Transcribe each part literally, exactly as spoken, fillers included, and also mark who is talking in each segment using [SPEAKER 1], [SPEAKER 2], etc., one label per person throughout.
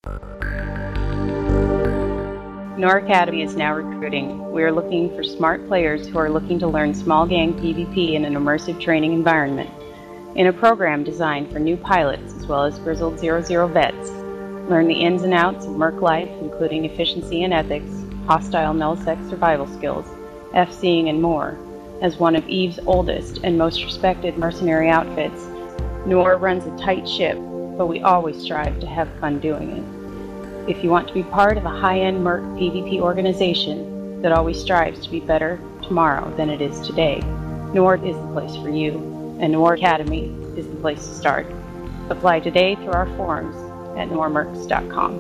[SPEAKER 1] Nor Academy is now recruiting. We are looking for smart players who are looking to learn small gang PvP in an immersive training environment. In a program designed for new pilots as well as grizzled zero zero vets, learn the ins and outs of merc life, including efficiency and ethics, hostile null-sec survival skills, F-seeing, and more. As one of EVE's oldest and most respected mercenary outfits, Nor runs a tight ship, but we always strive to have fun doing it. If you want to be part of a high-end merc PvP organization that always strives to be better tomorrow than it is today, Nord is the place for you, and Nord Academy is the place to start. Apply today through our forums at normercs dot com.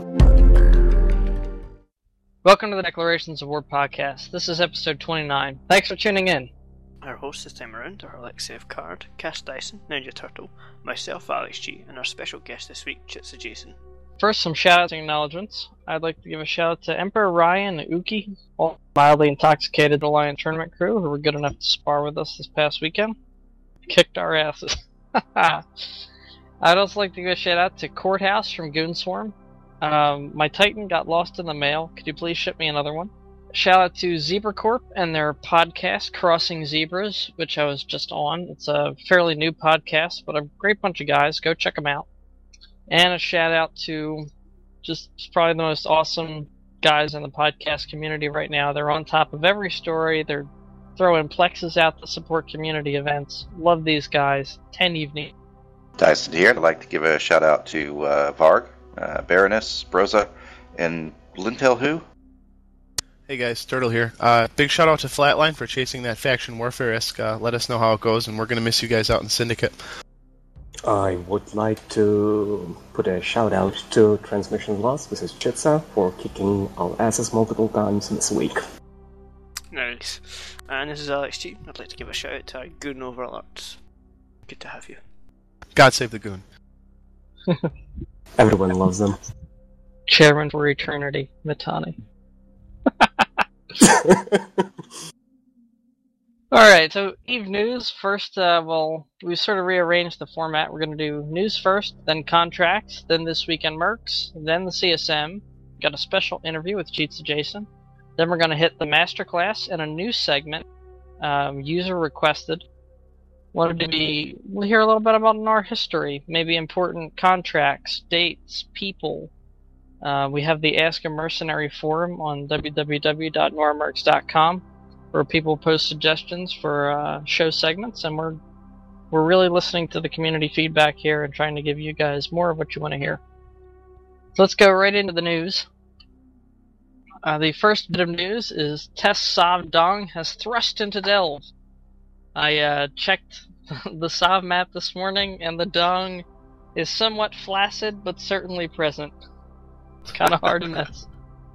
[SPEAKER 2] Welcome to the Declarations of War podcast. This is episode twenty-nine. Thanks for tuning in.
[SPEAKER 3] Our hosts this time around are Alexei of Card, Cass Dyson, Ninja Turtle, myself Alex G, and our special guest this week, Chitsa Jason.
[SPEAKER 2] First, some shout-outs and acknowledgements. I'd like to give a shout-out to Emperor Ryan and Uki, all mildly intoxicated Alliance tournament crew who were good enough to spar with us this past weekend. Kicked our asses. I'd also like to give a shout-out to Courthouse from Goonswarm. Um, my Titan got lost in the mail. Could you please ship me another one? Shout out to Zebra Corp and their podcast, Crossing Zebras, which I was just on. It's a fairly new podcast, but a great bunch of guys. Go check them out. And a shout out to just probably the most awesome guys in the podcast community right now. They're on top of every story. They're throwing plexes out to support community events. Love these guys. ten evening.
[SPEAKER 4] Dyson here. I'd like to give a shout out to uh, Varg, uh, Baroness, Broza, and Lintel Who.
[SPEAKER 5] Hey guys, Turtle here. Uh, big shout out to Flatline for chasing that faction warfare-esque. Uh, let us know how it goes, and we're going to miss you guys out in Syndicate.
[SPEAKER 6] I would like to put a shout out to Transmission Loss. This is Chitsa for kicking our asses multiple times this week.
[SPEAKER 3] Nice. And this is Alex G. I'd like to give a shout out to our Goon Overlords. Good to have you.
[SPEAKER 5] God save the Goon.
[SPEAKER 6] Everyone loves them.
[SPEAKER 2] Chairman for Eternity, Mitani. Alright, so Eve News. First, uh, well, we sort of rearranged the format. We're going to do news first, then contracts, then This Weekend Mercs, then the C S M. Got a special interview with Chitsa Jason. Then we're going to hit the Masterclass and a new segment, um, user requested. Wanted to be, we'll hear a little bit about our history, maybe important contracts, dates, people. Uh, we have the Ask a Mercenary forum on w w w dot normercs dot com where people post suggestions for uh, show segments, and we're we're really listening to the community feedback here and trying to give you guys more of what you want to hear. So let's go right into the news. Uh, the first bit of news is Test Sov Dong has thrust into Delve. I uh, checked the Sov map this morning, and the Dong is somewhat flaccid, but certainly present. It's kind of hard to miss.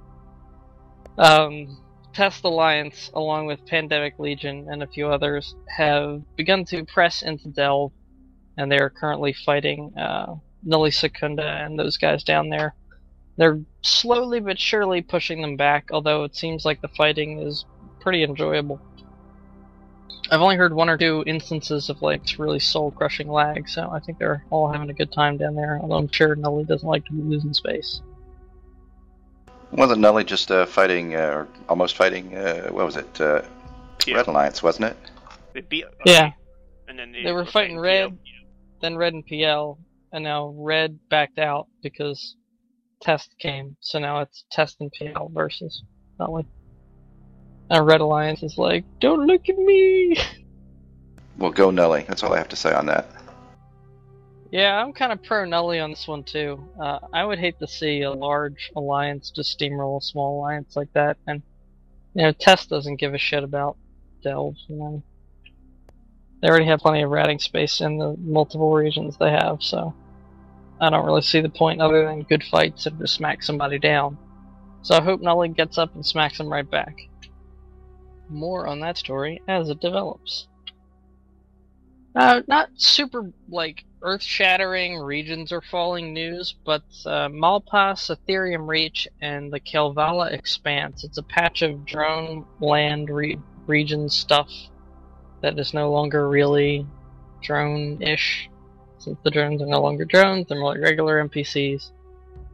[SPEAKER 2] Um, Test Alliance, along with Pandemic Legion and a few others, have begun to press into Delve, and they are currently fighting uh, Nulli Secunda and those guys down there. They're slowly but surely pushing them back, although it seems like the fighting is pretty enjoyable. I've only heard one or two instances of like really soul-crushing lag, so I think they're all having a good time down there, although I'm sure Nulli doesn't like to be losing space.
[SPEAKER 4] Wasn't Nulli just uh, fighting, uh, or almost fighting, uh, what was it, uh,
[SPEAKER 3] Yeah.
[SPEAKER 4] Red Alliance, wasn't it?
[SPEAKER 3] They beat
[SPEAKER 2] Yeah.
[SPEAKER 3] and then they,
[SPEAKER 2] They were fighting
[SPEAKER 3] P L.
[SPEAKER 2] Red, then Red and P L, and now Red backed out because Test came, so now it's Test and P L versus Nulli. And Red Alliance is like, don't look at me!
[SPEAKER 4] Well, go Nulli. That's all I have to say on that.
[SPEAKER 2] Yeah, I'm kind of pro Nulli on this one too. Uh, I would hate to see a large alliance just steamroll a small alliance like that, and you know, Test doesn't give a shit about Delve. You know, they already have plenty of ratting space in the multiple regions they have, so I don't really see the point other than good fights and just smack somebody down. So I hope Nulli gets up and smacks them right back. More on that story as it develops. Uh, not super, like, earth-shattering regions are falling news, but uh, Malpass, Ethereum Reach, and the Kelvala Expanse. It's a patch of drone land re- region stuff that is no longer really drone-ish. Since the drones are no longer drones, they're more like regular N P Cs.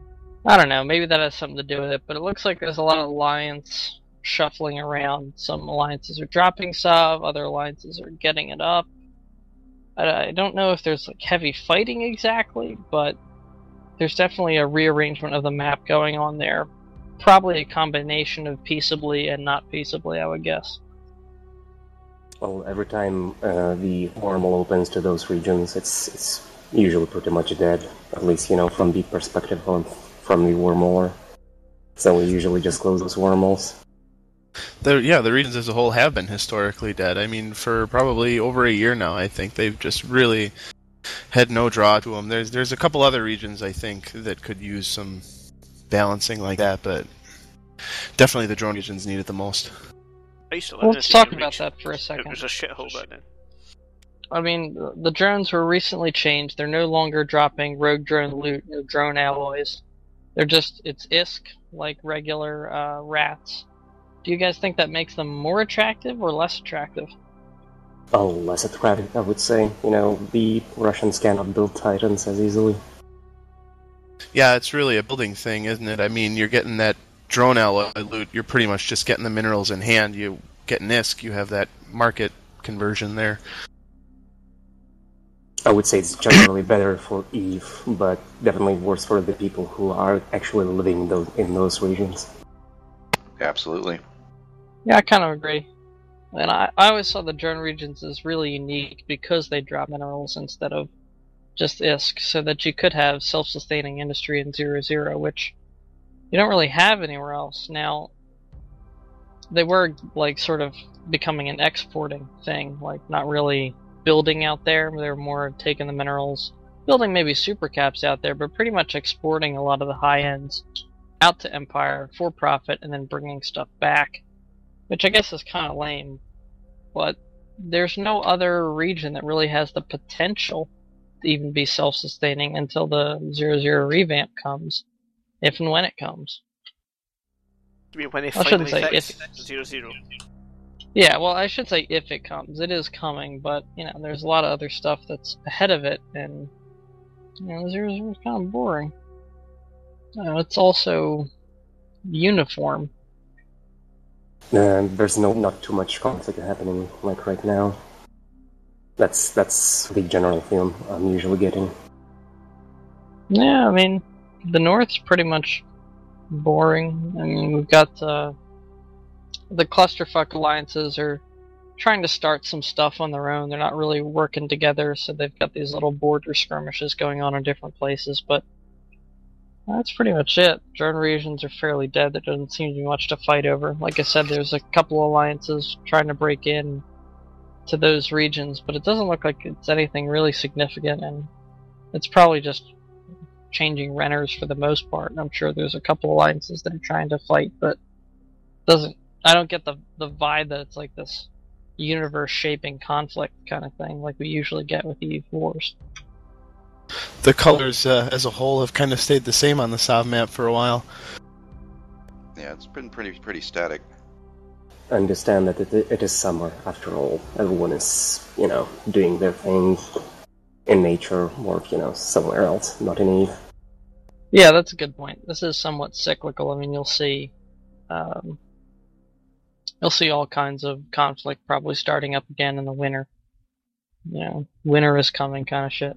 [SPEAKER 2] I don't know, maybe that has something to do with it, but it looks like there's a lot of alliance shuffling around. Some alliances are dropping Sov, other alliances are getting it up. I, I don't know if there's like heavy fighting exactly, but there's definitely a rearrangement of the map going on there. Probably a combination of peaceably and not peaceably, I would guess.
[SPEAKER 6] Well, every time uh, the wormhole opens to those regions, it's it's usually pretty much dead. At least, you know, from the perspective of from the wormholer. So we usually just close those wormholes.
[SPEAKER 5] The, yeah, the regions as a whole have been historically dead. I mean, for probably over a year now, I think they've just really had no draw to them. There's there's a couple other regions, I think, that could use some balancing like that, but definitely the drone regions need it the most.
[SPEAKER 3] I used to live
[SPEAKER 2] Well,
[SPEAKER 3] in a
[SPEAKER 2] let's talk
[SPEAKER 3] drone
[SPEAKER 2] about
[SPEAKER 3] region.
[SPEAKER 2] that for a second.
[SPEAKER 3] It was a shithole back then.
[SPEAKER 2] I mean, the drones were recently changed. They're no longer dropping rogue drone loot or drone alloys. They're just, it's I S K, like regular uh, rats. Do you guys think that makes them more attractive or less attractive?
[SPEAKER 6] Oh, less attractive, I would say. You know, the Russians cannot build Titans as easily.
[SPEAKER 5] Yeah, it's really a building thing, isn't it? I mean, you're getting that drone alloy loot, you're pretty much just getting the minerals in hand. You get N I S K, you have that market conversion there.
[SPEAKER 6] I would say it's generally better for Eve, but definitely worse for the people who are actually living those, in those regions.
[SPEAKER 4] Absolutely.
[SPEAKER 2] Yeah, I kind of agree. And I, I always saw the drone regions as really unique because they drop minerals instead of just I S K, so that you could have self-sustaining industry in zero zero, which you don't really have anywhere else. Now, they were like sort of becoming an exporting thing, like not really building out there. They were more taking the minerals, building maybe super caps out there, but pretty much exporting a lot of the high ends out to Empire for profit and then bringing stuff back, which I guess is kind of lame. But there's no other region that really has the potential to even be self-sustaining until the zero zero revamp comes, if and when it comes.
[SPEAKER 3] You mean when they
[SPEAKER 2] I shouldn't
[SPEAKER 3] finally
[SPEAKER 2] say
[SPEAKER 3] fix
[SPEAKER 2] if.
[SPEAKER 3] zero zero?
[SPEAKER 2] Yeah, well, I should say if it comes. It is coming, but, you know, there's a lot of other stuff that's ahead of it, and, you know, zero zero is kind of boring. You know, it's also uniform.
[SPEAKER 6] Uh, there's no not too much conflict happening like right now. That's that's the general feeling I'm usually getting.
[SPEAKER 2] Yeah, I mean, the North's pretty much boring. I mean, we've got uh, the clusterfuck alliances are trying to start some stuff on their own. They're not really working together, so they've got these little border skirmishes going on in different places, but that's pretty much it. Drone regions are fairly dead. There doesn't seem to be much to fight over. Like I said, there's a couple alliances trying to break in to those regions, but it doesn't look like it's anything really significant, and it's probably just changing renters for the most part. And I'm sure there's a couple alliances that are trying to fight, but doesn't. I don't get the the vibe that it's like this universe-shaping conflict kind of thing, like we usually get with Eve Wars.
[SPEAKER 5] The colors uh, as a whole have kind of stayed the same on the Sov map for a while.
[SPEAKER 4] Yeah, it's been pretty pretty static.
[SPEAKER 6] I understand that it, it is summer, after all. Everyone is, you know, doing their thing in nature or, you know, somewhere else, not in Eve.
[SPEAKER 2] Yeah, that's a good point. This is somewhat cyclical. I mean, you'll see, um, you'll see all kinds of conflict probably starting up again in the winter. You know, winter is coming kind of shit.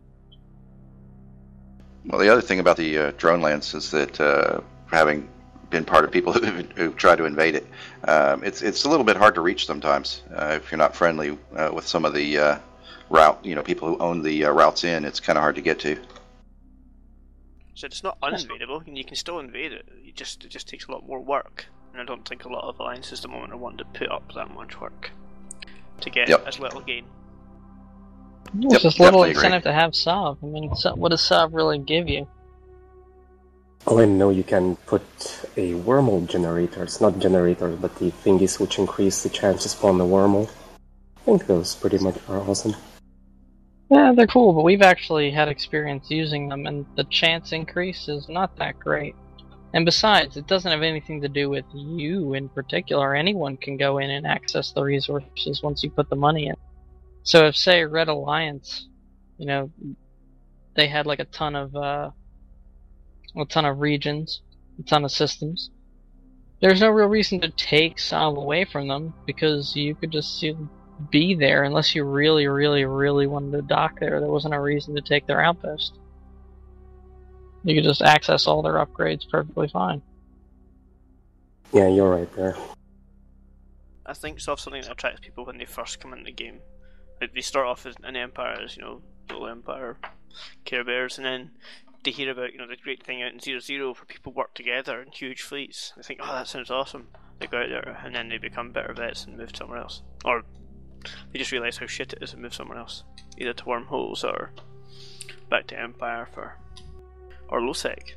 [SPEAKER 4] Well, the other thing about the uh, drone lands is that uh, having been part of people who, who try to invade it, um, it's it's a little bit hard to reach sometimes uh, if you're not friendly uh, with some of the uh, route. You know, people who own the uh, routes in. It's kind of hard to get to.
[SPEAKER 3] So it's not uninvadable, and you can still invade it. You just it just takes a lot more work, and I don't think a lot of alliances at the moment are wanting to put up that much work to get
[SPEAKER 4] Yep.
[SPEAKER 3] as little gain.
[SPEAKER 2] It's
[SPEAKER 4] Yep,
[SPEAKER 2] just little
[SPEAKER 4] definitely agree.
[SPEAKER 2] incentive to have Sov. I mean, so, what does Sov really give you?
[SPEAKER 6] Well, I know you can put a wormhole generator. It's not generator, but the thingies which increase the chance to spawn the wormhole. I think those pretty much are awesome.
[SPEAKER 2] Yeah, they're cool, but we've actually had experience using them, and the chance increase is not that great. And besides, it doesn't have anything to do with you in particular. Anyone can go in and access the resources once you put the money in. So if, say, Red Alliance, you know, they had like a ton of uh, a ton of regions, a ton of systems. There's no real reason to take some away from them, because you could just you know, be there unless you really, really, really wanted to dock there. There wasn't a reason to take their outpost. You could just access all their upgrades perfectly fine.
[SPEAKER 6] Yeah, you're right there.
[SPEAKER 3] I think it's also something that attracts people when they first come into the game. Like, they start off as an empire, as you know, little empire, Care Bears, and then they hear about you know the great thing out in Zero Zero where people work together in huge fleets. They think, oh, that sounds awesome. They go out there, and then they become better vets and move somewhere else, or they just realise how shit it is and move somewhere else, either to Wormholes or back to Empire for or Losec.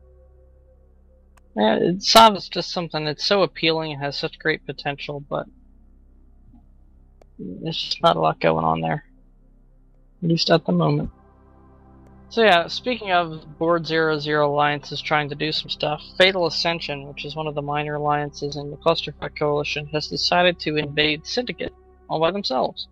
[SPEAKER 2] Yeah, Sov is just something that's so appealing and has such great potential, but there's just not a lot going on there. At least at the moment. So yeah, speaking of Board Zero Zero alliances trying to do some stuff, Fatal Ascension, which is one of the minor alliances in the Clusterfuck Coalition, has decided to invade Syndicate all by themselves.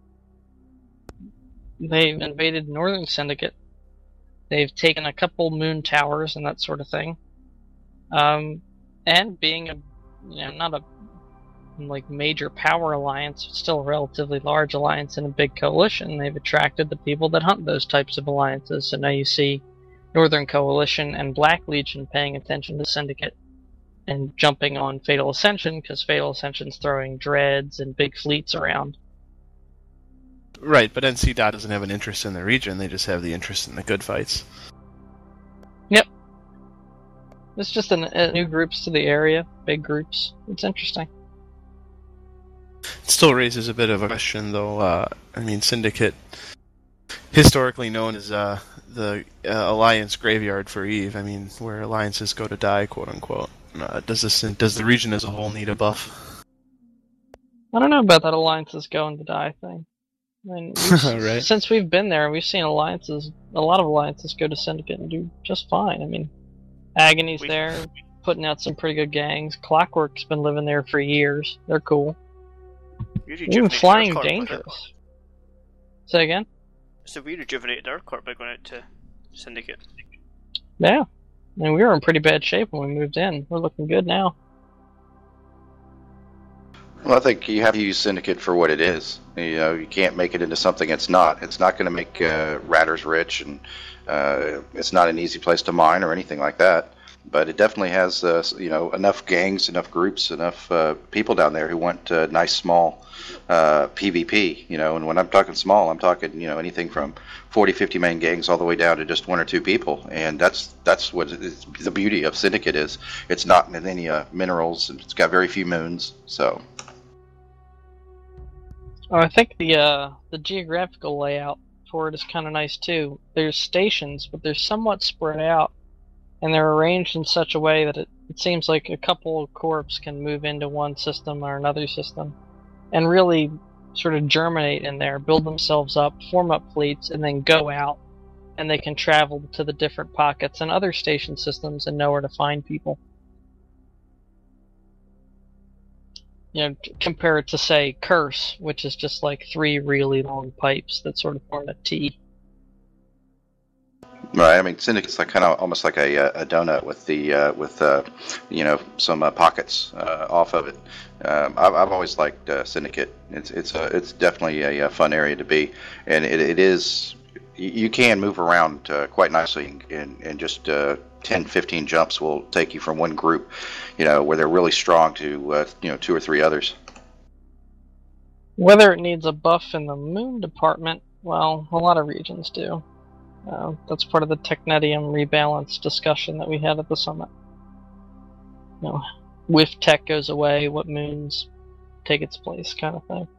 [SPEAKER 2] They've invaded Northern Syndicate. They've taken a couple moon towers and that sort of thing. Um, and being a, you know, not a like major power alliance, but still a relatively large alliance in a big coalition, they've attracted the people that hunt those types of alliances. So now you see Northern Coalition and Black Legion paying attention to Syndicate and jumping on Fatal Ascension, because Fatal Ascension's throwing dreads and big fleets around.
[SPEAKER 5] Right, but N C dot doesn't have an interest in the region, they just have the interest in the good fights.
[SPEAKER 2] Yep. It's just an, uh, new groups to the area, big groups. It's interesting.
[SPEAKER 5] It still raises a bit of a question, though. Uh, I mean, Syndicate, historically known as uh, the uh, Alliance graveyard for Eve. I mean, where alliances go to die, quote unquote. Uh, does this does the region as a whole need a buff?
[SPEAKER 2] I don't know about that alliances going to die thing. I mean, we've,
[SPEAKER 5] right.
[SPEAKER 2] Since we've been there, we've seen alliances. A lot of alliances go to Syndicate and do just fine. I mean, Agony's we... there, putting out some pretty good gangs. Clockwork's been living there for years. They're cool. Even Flying Dangerous. Say again?
[SPEAKER 3] So we rejuvenated our corp by going out to Syndicate.
[SPEAKER 2] Yeah. I mean, we were in pretty bad shape when we moved in. We're looking good now.
[SPEAKER 4] Well, I think you have to use Syndicate for what it is. You know, you can't make it into something it's not. It's not going to make uh, Ratters rich, and uh, it's not an easy place to mine or anything like that. But it definitely has, uh, you know, enough gangs, enough groups, enough uh, people down there who want uh, nice, small uh, PvP. You know, and when I'm talking small, I'm talking, you know, anything from forty, fifty man gangs all the way down to just one or two people. And that's that's what is, the beauty of Syndicate is. It's not in any uh, minerals, and it's got very few moons. So.
[SPEAKER 2] Oh, I think the uh, the geographical layout for it is kind of nice too. There's stations, but they're somewhat spread out. And they're arranged in such a way that it, it seems like a couple of corps can move into one system or another system and really sort of germinate in there, build themselves up, form up fleets, and then go out. And they can travel to the different pockets and other station systems and know where to find people. You know, compare it to, say, Curse, which is just like three really long pipes that sort of form a T.
[SPEAKER 4] Right. I mean, Syndicate's like kind of almost like a, a donut with the uh, with uh, you know some uh, pockets uh, off of it. Um, I've, I've always liked uh, Syndicate. It's it's a, it's definitely a, a fun area to be, and it, it is. You can move around uh, quite nicely, and and just uh, ten, fifteen jumps will take you from one group, you know, where they're really strong to uh, you know two or three others.
[SPEAKER 2] Whether it needs a buff in the moon department, well, a lot of regions do. Uh, that's part of the Technetium rebalance discussion that we had at the summit. You know, if tech goes away, what moons take its place, kind of thing.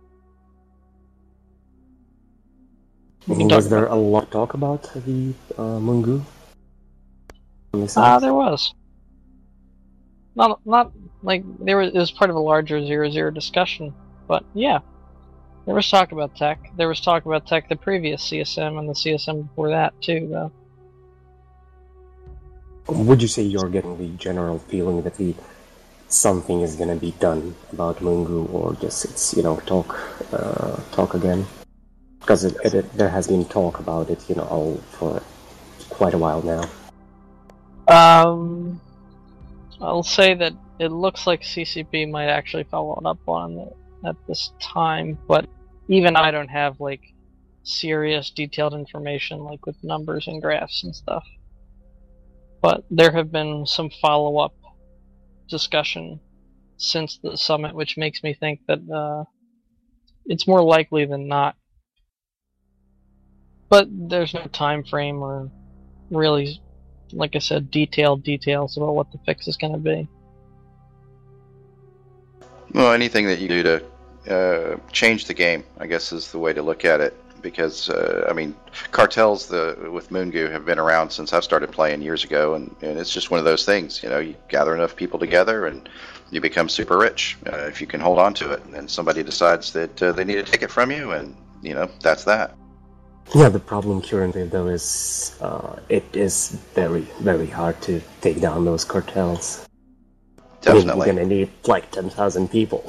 [SPEAKER 6] Was there a lot of talk about the uh, Mungu?
[SPEAKER 2] Ah, uh, there was. Not, not like there was. It was part of a larger zero zero discussion, but yeah. There was talk about tech. There was talk about tech the previous C S M and the C S M before that, too, though.
[SPEAKER 6] Would you say you're getting the general feeling that the something is going to be done about Mungu, or just it's, you know, talk uh, talk again? Because it, it, it, there has been talk about it, you know, all for quite a while now.
[SPEAKER 2] Um, I'll say that it looks like C C P might actually follow up on it at this time, but even I don't have like serious detailed information like with numbers and graphs and stuff. But there have been some follow-up discussion since the summit, which makes me think that uh, it's more likely than not. But there's no time frame or really, like I said, detailed details about what the fix is going to be.
[SPEAKER 4] Well, anything that you do to uh, change the game, I guess, is the way to look at it. Because, uh, I mean, cartels the, with Moongoo have been around since I've started playing years ago, and, and it's just one of those things. You know, you gather enough people together, and you become super rich uh, if you can hold on to it. And then somebody decides that uh, they need to take it from you, and, you know, that's that.
[SPEAKER 6] Yeah, the problem currently, though, is uh, it is very, very hard to take down those cartels.
[SPEAKER 4] Definitely.
[SPEAKER 6] I mean, you're going to need, like, ten thousand people.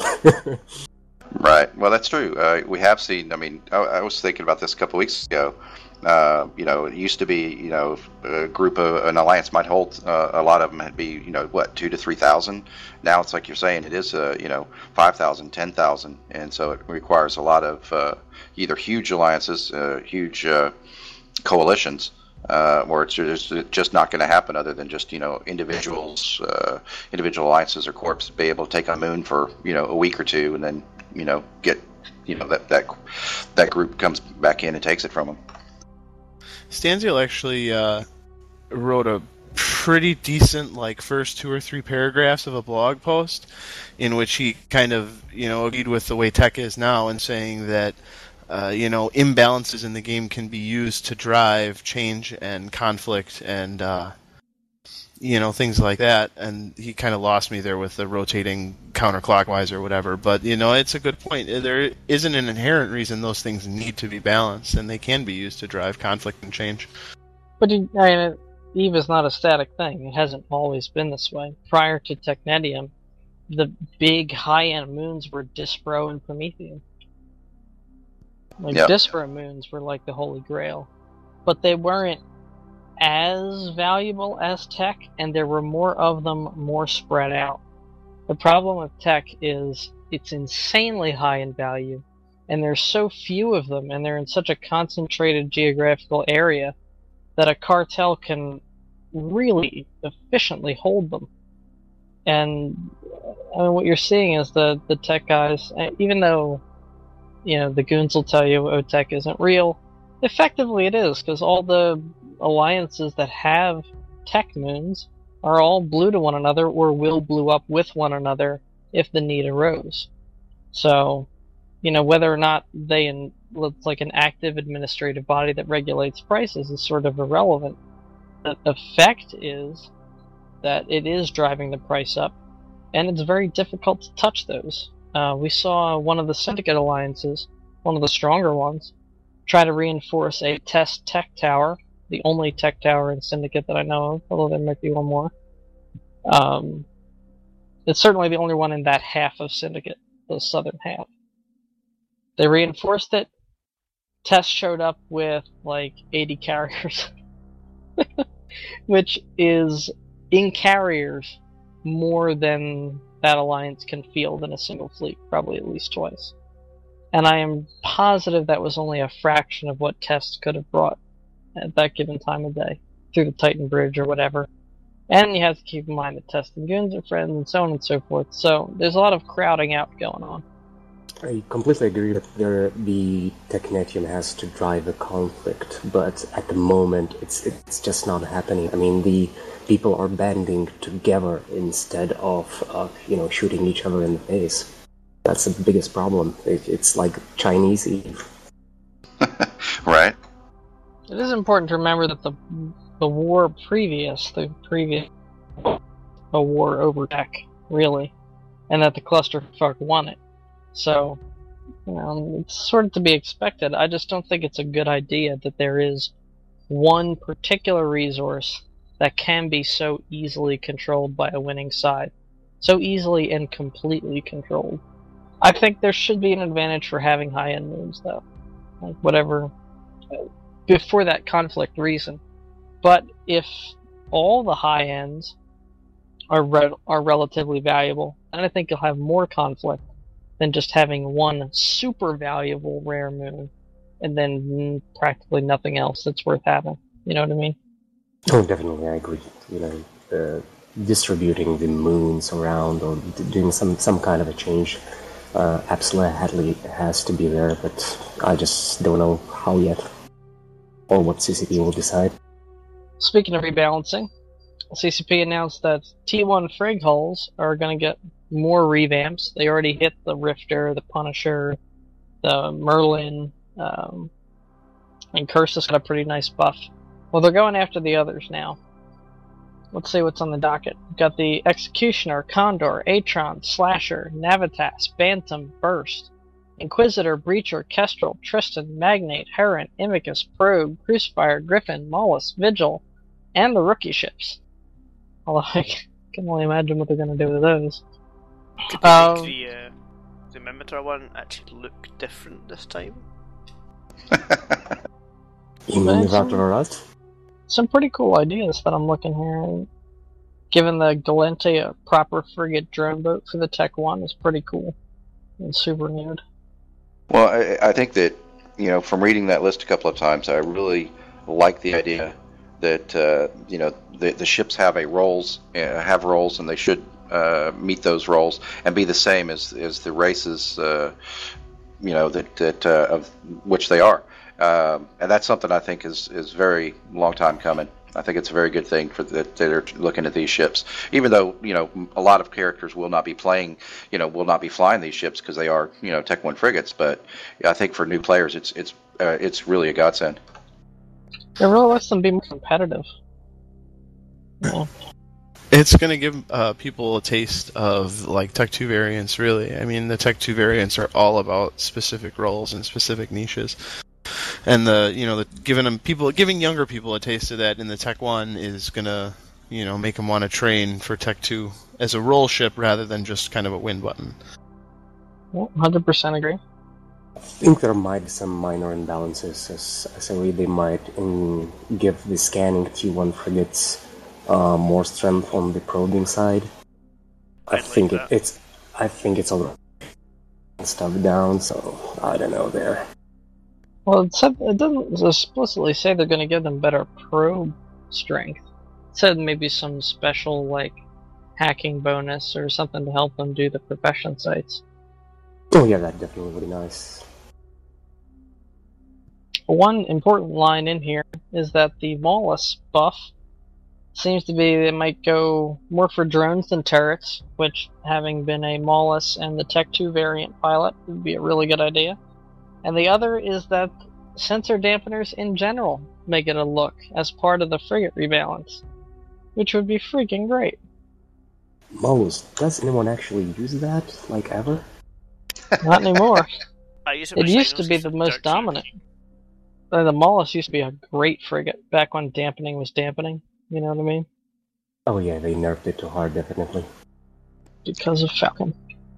[SPEAKER 4] Right. Well, that's true. Uh, we have seen, I mean, I, I was thinking about this a couple of weeks ago. Uh, you know, it used to be, you know, a group of, an alliance might hold, uh, a lot of them would be, you know, what, two to three thousand. Now it's like you're saying, it is, uh, you know, five thousand, ten thousand. And so it requires a lot of uh, either huge alliances, uh, huge uh, coalitions, uh, where it's just, just not going to happen other than just, you know, individuals, uh, individual alliances or corps be able to take on Moon for, you know, a week or two and then, you know, get, you know, that that that group comes back in and takes it from them.
[SPEAKER 5] Stanziel actually uh, wrote a pretty decent, like, first two or three paragraphs of a blog post in which he kind of, you know, agreed with the way tech is now and saying that, uh, you know, imbalances in the game can be used to drive change and conflict and, uh, you know, things like that. And he kind of lost me there with the rotating counterclockwise or whatever. But, you know, it's a good point. There isn't an inherent reason those things need to be balanced, and they can be used to drive conflict and change.
[SPEAKER 2] But I mean, Eve is not a static thing. It hasn't always been this way. Prior to Technetium, the big high-end moons were Dispro and Prometheum. Like,
[SPEAKER 4] yep.
[SPEAKER 2] Dispro moons were like the Holy Grail. But they weren't as valuable as tech, and there were more of them, more spread out. The problem with tech is it's insanely high in value, and there's so few of them, and they're in such a concentrated geographical area that a cartel can really efficiently hold them. And I mean, what you're seeing is the, the tech guys, even though, you know, the goons will tell you O Tech isn't real, effectively it is, because all the alliances that have tech moons are all blue to one another or will blue up with one another if the need arose. So, you know, whether or not they in looks like an active administrative body that regulates prices is sort of irrelevant. The effect is that it is driving the price up, and it's very difficult to touch those. Uh, we saw one of the syndicate alliances, one of the stronger ones, try to reinforce a test tech tower, the only tech tower in Syndicate that I know of, although there might be one more. Um, it's certainly the only one in that half of Syndicate, the southern half. They reinforced it. Test showed up with like eighty carriers, which is, in carriers, more than that alliance can field in a single fleet, probably at least twice. And I am positive that was only a fraction of what Test could have brought at that given time of day, through the Titan Bridge or whatever. And you have to keep in mind that Test and goons are friends and so on and so forth, so there's a lot of crowding out going on.
[SPEAKER 6] I completely agree that there, the Technetium has to drive a conflict, but at the moment it's it's just not happening. I mean, the people are banding together instead of, uh, you know, shooting each other in the face. That's the biggest problem. It, it's like Chinese Eve.
[SPEAKER 4] Right.
[SPEAKER 2] It is important to remember that the the war previous, the previous, a war over tech, really, and that the clusterfuck won it. So, you know, it's sort of to be expected. I just don't think it's a good idea that there is one particular resource that can be so easily controlled by a winning side. So easily and completely controlled. I think there should be an advantage for having high-end moons, though. Like, whatever, before that conflict reason. But if all the high-ends are re- are relatively valuable, and I think you'll have more conflict than just having one super valuable rare moon and then practically nothing else that's worth having. You know what I mean?
[SPEAKER 6] Oh, definitely, I agree. You know, uh, distributing the moons around or doing some, some kind of a change uh, absolutely has to be there, but I just don't know how yet, or what C C P will decide.
[SPEAKER 2] Speaking of rebalancing, C C P announced that T one Frigg hulls are going to get more revamps. They already hit the Rifter, the Punisher, the Merlin, um, and Cursus got a pretty nice buff. Well, they're going after the others now. Let's see what's on the docket. We've got the Executioner, Condor, Atron, Slasher, Navitas, Bantam, Burst, Inquisitor, Breacher, Kestrel, Tristan, Magnate, Heron, Imicus, Probe, Crucifier, Griffin, Mollusk, Vigil, and the rookie ships. Although I can only imagine what they're going to do with those.
[SPEAKER 3] Could they
[SPEAKER 2] Um,
[SPEAKER 3] make the, uh, the Mimitar one actually look different this time?
[SPEAKER 6] You mean the Raptor Rust?
[SPEAKER 2] Some pretty cool ideas that I'm looking here. Given the Galente a proper frigate drone boat for the Tech one is pretty cool and super neat.
[SPEAKER 4] Well, I, I think that, you know, from reading that list a couple of times, I really like the idea that, uh, you know, the, the ships have a roles, uh, have roles, and they should uh, meet those roles and be the same as, as the races, uh, you know, that, that uh, of which they are. Um, and that's something I think is, is very long time coming. I think it's a very good thing for that they're looking at these ships, even though, you know, a lot of characters will not be playing, you know, will not be flying these ships because they are, you know, Tech one frigates. But I think for new players, it's it's uh, it's really a godsend.
[SPEAKER 2] It really lets them be more competitive. Yeah.
[SPEAKER 5] It's going to give uh, people a taste of like Tech two variants, really. I mean, the Tech two variants are all about specific roles and specific niches. And the you know the giving them people giving younger people a taste of that in the Tech one is gonna you know make them want to train for Tech two as a role ship rather than just kind of a win button.
[SPEAKER 2] Well, one hundred percent agree.
[SPEAKER 6] I think there might be some minor imbalances, as, as a way they might in, give the scanning T one frigates uh, more strength on the probing side. I
[SPEAKER 3] I'd
[SPEAKER 6] think
[SPEAKER 3] like
[SPEAKER 6] it,
[SPEAKER 3] that.
[SPEAKER 6] it's I think it's already stuff down, so I don't know there.
[SPEAKER 2] Well, it, said, it doesn't explicitly say they're going to give them better probe strength. It said maybe some special, like, hacking bonus or something to help them do the profession sites.
[SPEAKER 6] Oh yeah, that definitely would be nice.
[SPEAKER 2] One important line in here is that the Mollusk buff seems to be they might go more for drones than turrets, which, having been a Mollusk and the Tech two variant pilot, would be a really good idea. And the other is that sensor dampeners in general may get a look as part of the frigate rebalance, which would be freaking great.
[SPEAKER 6] Mollusk, does anyone actually use that, like ever?
[SPEAKER 2] Not anymore.
[SPEAKER 3] I use it,
[SPEAKER 2] It
[SPEAKER 3] with
[SPEAKER 2] used to
[SPEAKER 3] signals
[SPEAKER 2] be
[SPEAKER 3] for
[SPEAKER 2] the most
[SPEAKER 3] Dark
[SPEAKER 2] dominant.
[SPEAKER 3] Zone.
[SPEAKER 2] Uh, The Mollusk used to be a great frigate back when dampening was dampening. You know what I mean?
[SPEAKER 6] Oh yeah, they nerfed it too hard, definitely.
[SPEAKER 2] Because of Falcon.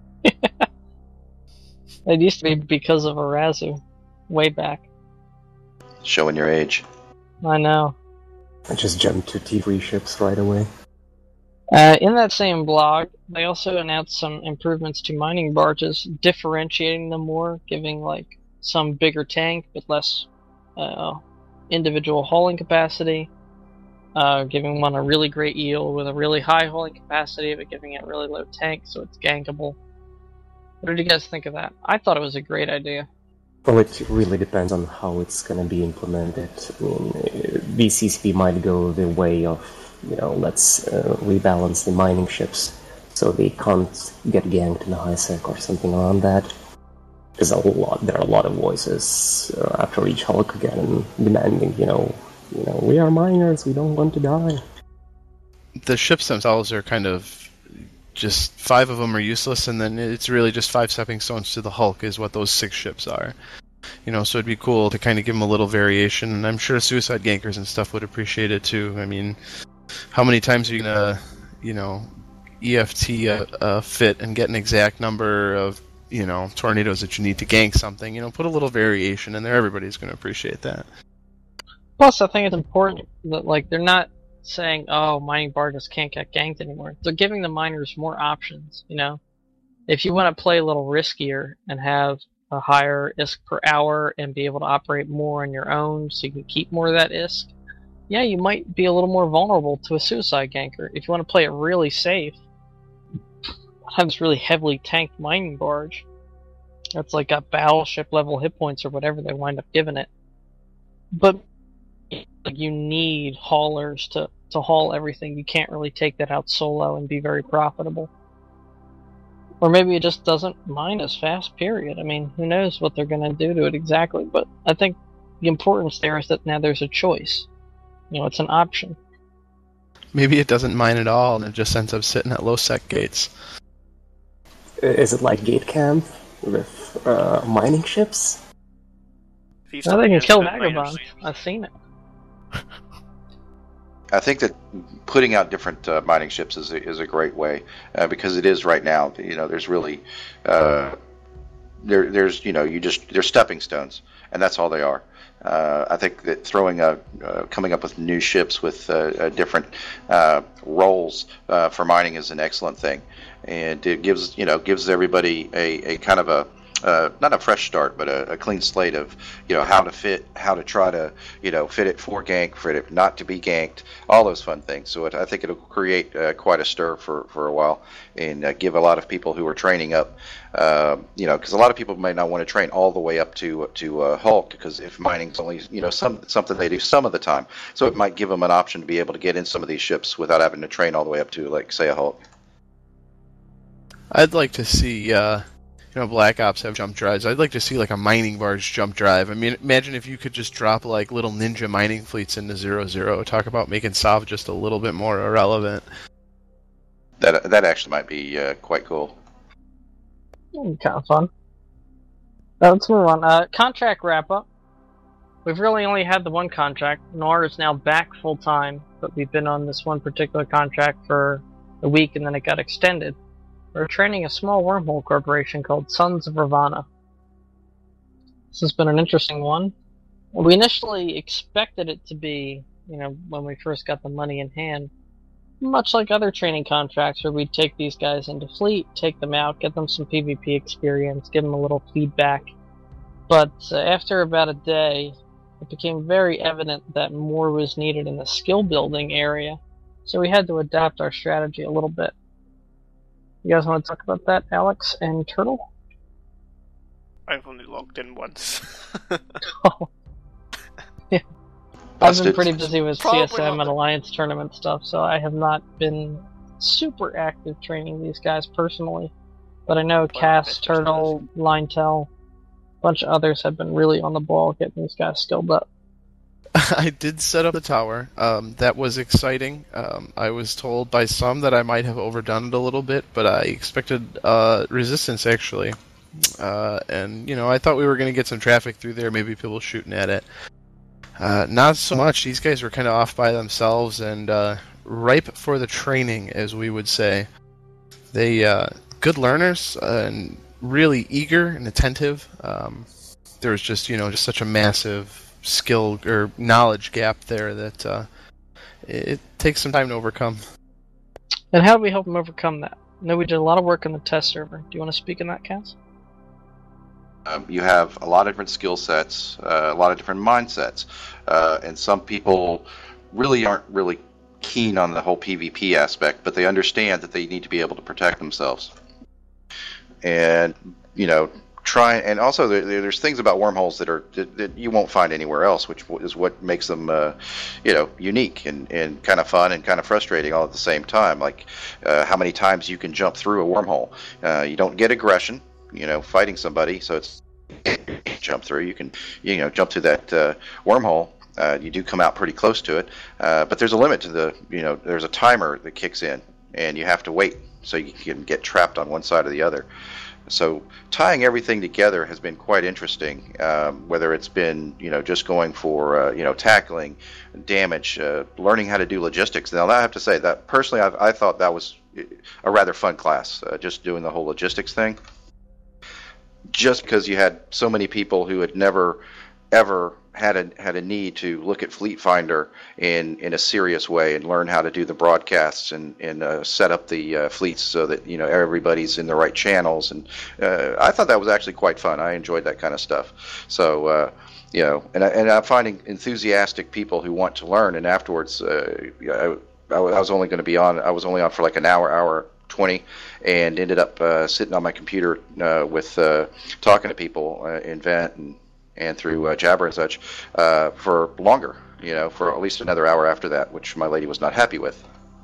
[SPEAKER 2] It used to be because of Arazu, way back.
[SPEAKER 4] Showing your age.
[SPEAKER 2] I know.
[SPEAKER 6] I just jumped to T three ships right away.
[SPEAKER 2] Uh, in that same blog, they also announced some improvements to mining barges, differentiating them more, giving like some bigger tank but less uh, individual hauling capacity, uh, giving one a really great eel with a really high hauling capacity, but giving it a really low tank so it's gankable. What did you guys think of that? I thought it was a great idea.
[SPEAKER 6] Well, it really depends on how it's gonna be implemented. I mean, uh, B C C P might go the way of, you know, let's uh, rebalance the mining ships so they can't get ganked in the high sec or something around that. There's a lot, there are a lot of voices uh, after each Hulk again demanding, you know, you know, we are miners, we don't want to die.
[SPEAKER 5] The ships themselves are kind of just five of them are useless, and then it's really just five stepping stones to the Hulk is what those six ships are. You know, so it'd be cool to kind of give them a little variation, and I'm sure suicide gankers and stuff would appreciate it too. I mean, how many times are you gonna, you know, E F T a, a fit and get an exact number of, you know, tornadoes that you need to gank something? You know, put a little variation in there. Everybody's gonna appreciate that.
[SPEAKER 2] Plus, I think it's important that like they're not saying, "Oh, mining barges can't get ganked anymore." They're giving the miners more options. You know, if you want to play a little riskier and have a higher I S K per hour and be able to operate more on your own, so you can keep more of that I S K, yeah, you might be a little more vulnerable to a suicide ganker. If you want to play it really safe, have this really heavily tanked mining barge that's like got battleship level hit points or whatever they wind up giving it. But you need haulers to, to haul everything. You can't really take that out solo and be very profitable. Or maybe it just doesn't mine as fast, period. I mean, who knows what they're going to do to it exactly. But I think the importance there is that now there's a choice. You know, it's an option.
[SPEAKER 5] Maybe it doesn't mine at all and it just ends up sitting at low-sec gates.
[SPEAKER 6] Is it like Gate Camp with uh, mining ships?
[SPEAKER 2] No, they can kill vagabonds. I've seen it.
[SPEAKER 4] I think that putting out different uh, mining ships is a, is a great way uh, because it is right now. You know, there's really uh, there there's you know you just they're stepping stones, and that's all they are. Uh, I think that throwing a uh, coming up with new ships with uh, uh, different uh, roles uh, for mining is an excellent thing, and it gives you know gives everybody a, a kind of a Uh, not a fresh start, but a, a clean slate of, you know, how to fit, how to try to, you know, fit it for gank, fit it not to be ganked, all those fun things. So it, I think it'll create uh, quite a stir for, for a while and uh, give a lot of people who are training up, uh, you know, because a lot of people might not want to train all the way up to to uh, Hulk because if mining's only, you know, some something they do some of the time. So it might give them an option to be able to get in some of these ships without having to train all the way up to, like, say, a Hulk.
[SPEAKER 5] I'd like to see... Uh... You know, Black Ops have jump drives. I'd like to see, like, a mining barge jump drive. I mean, imagine if you could just drop, like, little ninja mining fleets into zero zero. Talk about making Sov just a little bit more irrelevant.
[SPEAKER 4] That that actually might be uh, quite cool.
[SPEAKER 2] Mm, kind of fun. Uh, let's move on. Uh, contract wrap-up. We've really only had the one contract. Noir is now back full-time, but we've been on this one particular contract for a week, and then it got extended. We're training a small wormhole corporation called Sons of Ravana. This has been an interesting one. We initially expected it to be, you know, when we first got the money in hand, much like other training contracts where we'd take these guys into fleet, take them out, get them some PvP experience, give them a little feedback. But uh, after about a day, it became very evident that more was needed in the skill building area, so we had to adapt our strategy a little bit. You guys want to talk about that, Alex and Turtle?
[SPEAKER 3] I've only logged in once.
[SPEAKER 2] Oh. Yeah. I've been pretty busy with
[SPEAKER 3] Probably
[SPEAKER 2] C S M
[SPEAKER 3] not.
[SPEAKER 2] and Alliance tournament stuff, so I have not been super active training these guys personally. But I know Cass,
[SPEAKER 3] best
[SPEAKER 2] Turtle, Lintel, a bunch of others have been really on the ball getting these guys skilled up.
[SPEAKER 5] I did set up the tower. Um, that was exciting. Um, I was told by some that I might have overdone it a little bit, but I expected uh, resistance, actually. Uh, and, you know, I thought we were going to get some traffic through there, maybe people shooting at it. Uh, not so much. These guys were kind of off by themselves and uh, ripe for the training, as we would say. They, uh, good learners uh, and really eager and attentive. Um, there was just, you know, just such a massive skill or knowledge gap there that uh, it takes some time to overcome.
[SPEAKER 2] And how do we help them overcome that? I know we did a lot of work on the test server. Do you want to speak in that, Cass?
[SPEAKER 4] Um, you have a lot of different skill sets, uh, a lot of different mindsets, uh, and some people really aren't really keen on the whole PvP aspect, but they understand that they need to be able to protect themselves. And, you know, try, and also there, there's things about wormholes that are that, that you won't find anywhere else, which is what makes them, uh, you know, unique and, and kind of fun and kind of frustrating all at the same time. Like uh, how many times you can jump through a wormhole. Uh, you don't get aggression, you know, fighting somebody, so it's jump through. You can, you know, jump through that uh, wormhole. Uh, you do come out pretty close to it, uh, but there's a limit to the, you know, there's a timer that kicks in, and you have to wait so you can get trapped on one side or the other. So tying everything together has been quite interesting, um, whether it's been, you know, just going for, uh, you know, tackling, damage, uh, learning how to do logistics. Now, I have to say that personally, I've, I thought that was a rather fun class, uh, just doing the whole logistics thing. Just because you had so many people who had never, ever had a had a need to look at Fleet Finder in in a serious way and learn how to do the broadcasts and and uh, set up the uh, fleets so that you know everybody's in the right channels. And uh, I thought that was actually quite fun. I enjoyed that kind of stuff. So. Uh, You know, and I, and I'm finding enthusiastic people who want to learn. And afterwards, uh, I, I was only going to be on. I was only on for like an hour, hour twenty, and ended up uh, sitting on my computer uh, with uh, talking to people uh, in Vent and and through uh, Jabber and such uh, for longer. You know, for at least another hour after that, which my lady was not happy with.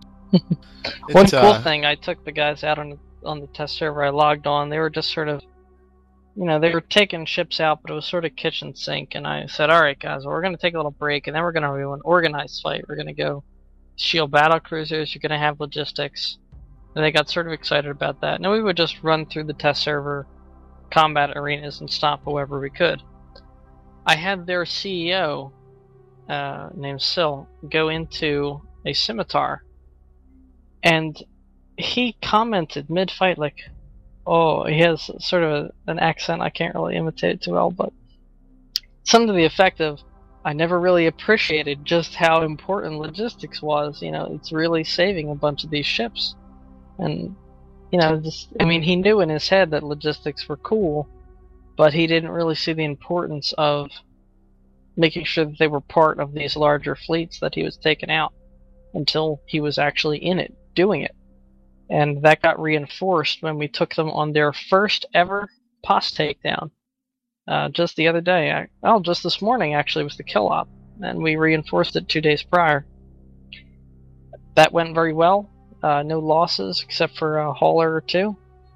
[SPEAKER 2] One
[SPEAKER 5] It,
[SPEAKER 2] cool
[SPEAKER 5] uh,
[SPEAKER 2] thing, I took the guys out on on the test server. I logged on. They were just sort of. You know, they were taking ships out, but it was sort of kitchen sink, and I said, alright guys, well, we're going to take a little break, and then we're going to do an organized fight. We're going to go shield battle cruisers, you're going to have logistics. And they got sort of excited about that. And then we would just run through the test server, combat arenas, and stop whoever we could. I had their C E O, uh, named Sil, go into a scimitar, and he commented mid-fight, like, oh, he has sort of a, an accent, I can't really imitate it too well, but something to the effect of, I never really appreciated just how important logistics was. You know, it's really saving a bunch of these ships. And, you know, just, I mean, he knew in his head that logistics were cool, but he didn't really see the importance of making sure that they were part of these larger fleets that he was taking out until he was actually in it, doing it. And that got reinforced when we took them on their first ever P O S takedown. Uh, just the other day. I, oh, just this morning, actually, was the kill op. And we reinforced it two days prior. That went very well. Uh, no losses, except for a hauler or two.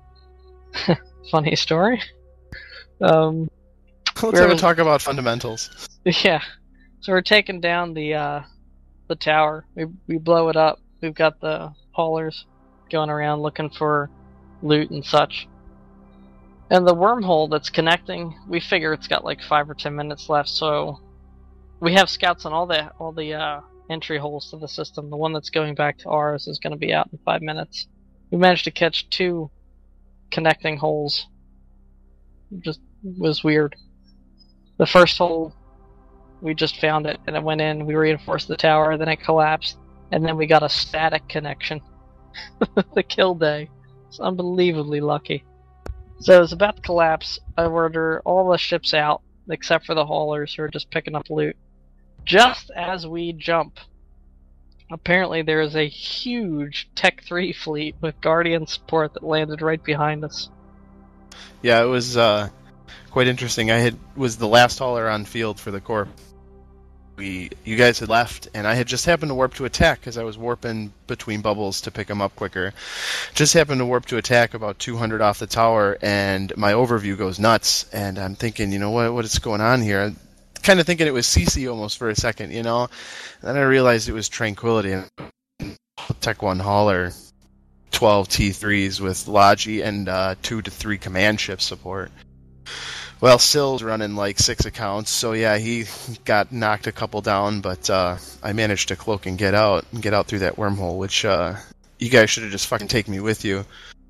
[SPEAKER 2] Funny story. Um,
[SPEAKER 5] Let's have a talk about fundamentals.
[SPEAKER 2] Yeah. So we're taking down the uh, the tower. We, we blow it up. We've got the haulers going around looking for loot and such. And the wormhole that's connecting, we figure it's got like five or ten minutes left, so we have scouts on all the all the uh, entry holes to the system. The one that's going back to ours is going to be out in five minutes. We managed to catch two connecting holes. It just was weird. The first hole, we just found it, and it went in, we reinforced the tower, then it collapsed, and then we got a static connection. The kill day. It's unbelievably lucky. So it was about to collapse. I order all the ships out, except for the haulers who are just picking up loot. Just as we jump, apparently there is a huge Tech three fleet with Guardian support that landed right behind us.
[SPEAKER 5] Yeah, it was uh, quite interesting. I had was the last hauler on field for the Corp. We, you guys had left, and I had just happened to warp to attack because I was warping between bubbles to pick them up quicker. Just happened to warp to attack about two hundred off the tower, and my overview goes nuts. And I'm thinking, you know what? What is going on here? I'm kind of thinking it was C C almost for a second, you know. And then I realized it was Tranquility and Tech One hauler, twelve T threes with Logi and uh, two to three command ship support. Well, Sil's running like six accounts, so yeah, he got knocked a couple down, but uh, I managed to cloak and get out, and get out through that wormhole, which uh, you guys should have just fucking taken me with you.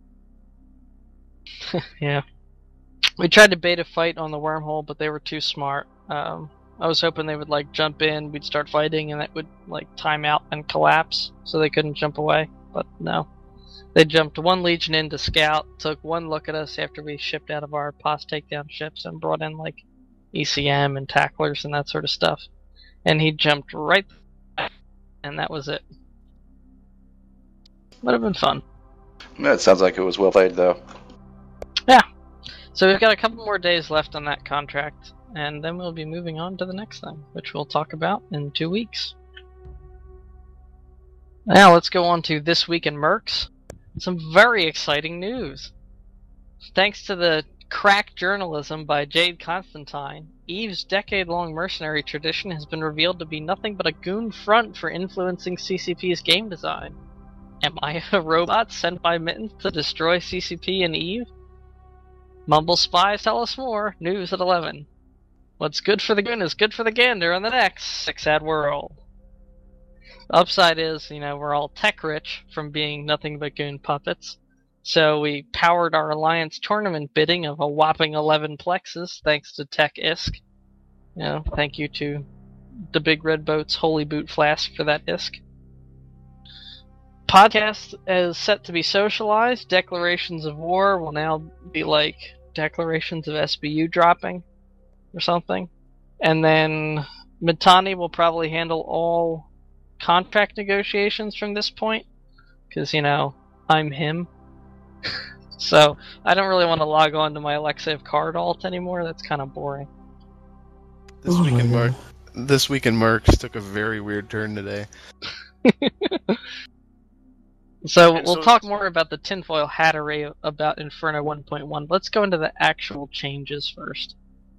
[SPEAKER 2] Yeah. We tried to bait a fight on the wormhole, but they were too smart. Um, I was hoping they would like jump in, we'd start fighting, and that would like time out and collapse, so they couldn't jump away, but no. They jumped one Legion in to scout, took one look at us after we shipped out of our P O S takedown ships and brought in like E C M and tacklers and that sort of stuff. And he jumped right back, and that was it. Would have been fun.
[SPEAKER 4] That sounds like it was well played, though.
[SPEAKER 2] Yeah. So we've got a couple more days left on that contract, and then we'll be moving on to the next thing, which we'll talk about in two weeks. Now let's go on to This Week in Mercs. Some very exciting news. Thanks to the crack journalism by Jade Constantine, Eve's decade-long mercenary tradition has been revealed to be nothing but a goon front for influencing C C P's game design. Am I a robot sent by Mittens to destroy C C P and Eve? Mumble spies tell us more. News at eleven. What's good for the goon is good for the gander on the next Six Ad World. The upside is, you know, we're all tech-rich from being nothing but goon puppets. So we powered our Alliance tournament bidding of a whopping eleven plexes, thanks to Tech I S K. You know, thank you to the Big Red Boat's Holy Boot Flask for that disc. Podcast is set to be socialized. Declarations of war will now be like declarations of S B U dropping or something. And then Mitani will probably handle all contract negotiations from this point. Because, you know, I'm him. So, I don't really want to log on to my Alexeyev card alt anymore. That's kind of boring.
[SPEAKER 5] This week in Merc, this week in Mercs took a very weird turn today.
[SPEAKER 2] So
[SPEAKER 3] And
[SPEAKER 2] we'll
[SPEAKER 3] so-
[SPEAKER 2] talk more about the tinfoil hattery about Inferno one point one. Let's go into the actual changes first.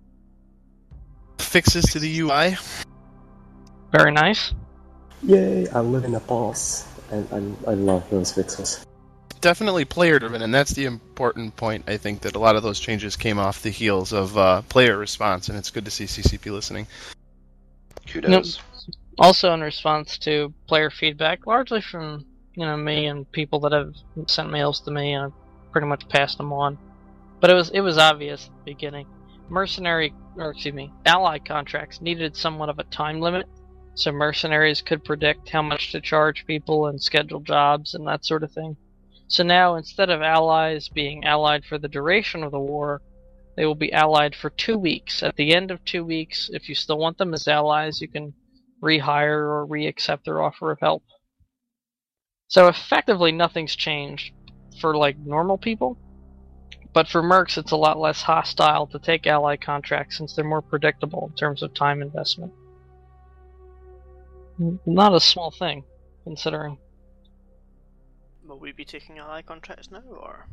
[SPEAKER 5] Fixes to the U I.
[SPEAKER 2] Very nice.
[SPEAKER 6] Yay, I live in a pause. And I, I love those fixes.
[SPEAKER 5] Definitely player driven, and that's the important point. I think that a lot of those changes came off the heels of uh, player response, and it's good to see C C P listening.
[SPEAKER 4] Kudos.
[SPEAKER 2] Also in response to player feedback, largely from you know me and people that have sent mails to me, and I've pretty much passed them on. But it was it was obvious at the beginning. Mercenary, or excuse me, ally contracts needed somewhat of a time limit, so mercenaries could predict how much to charge people and schedule jobs and that sort of thing. So now, instead of allies being allied for the duration of the war, they will be allied for two weeks. At the end of two weeks, if you still want them as allies, you can rehire or re-accept their offer of help. So effectively, nothing's changed for like normal people, but for mercs, it's a lot less hostile to take ally contracts since they're more predictable in terms of time investment. Not a small thing, considering.
[SPEAKER 3] Will we be taking ally contracts now, or?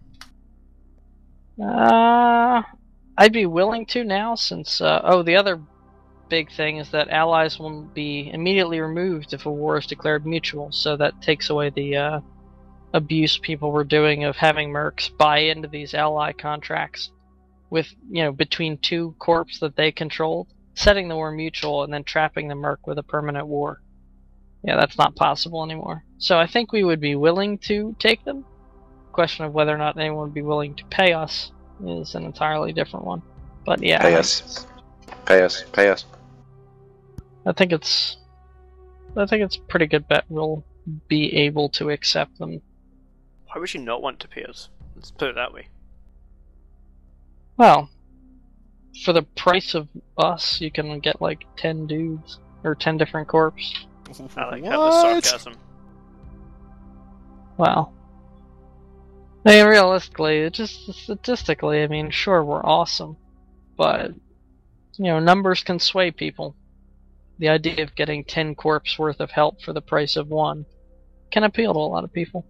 [SPEAKER 2] Uh, I'd be willing to now, since, uh, oh, the other big thing is that allies will be immediately removed if a war is declared mutual, so that takes away the, uh, abuse people were doing of having mercs buy into these ally contracts with, you know, between two corps that they controlled, setting the war mutual and then trapping the merc with a permanent war. Yeah, that's not possible anymore. So I think we would be willing to take them. Question of whether or not anyone would be willing to pay us is an entirely different one. But yeah,
[SPEAKER 4] Pay us. Pay us. Pay us.
[SPEAKER 2] I think it's I think it's a pretty good bet we'll be able to accept them.
[SPEAKER 3] Why would you not want to pay us? Let's put it that way.
[SPEAKER 2] Well, for the price of us, you can get like ten dudes or ten different corps.
[SPEAKER 3] I like that
[SPEAKER 5] What?
[SPEAKER 3] with sarcasm.
[SPEAKER 2] Well, I mean, realistically, it just statistically, I mean, sure, we're awesome, but you know, numbers can sway people. The idea of getting ten corps worth of help for the price of one can appeal to a lot of people.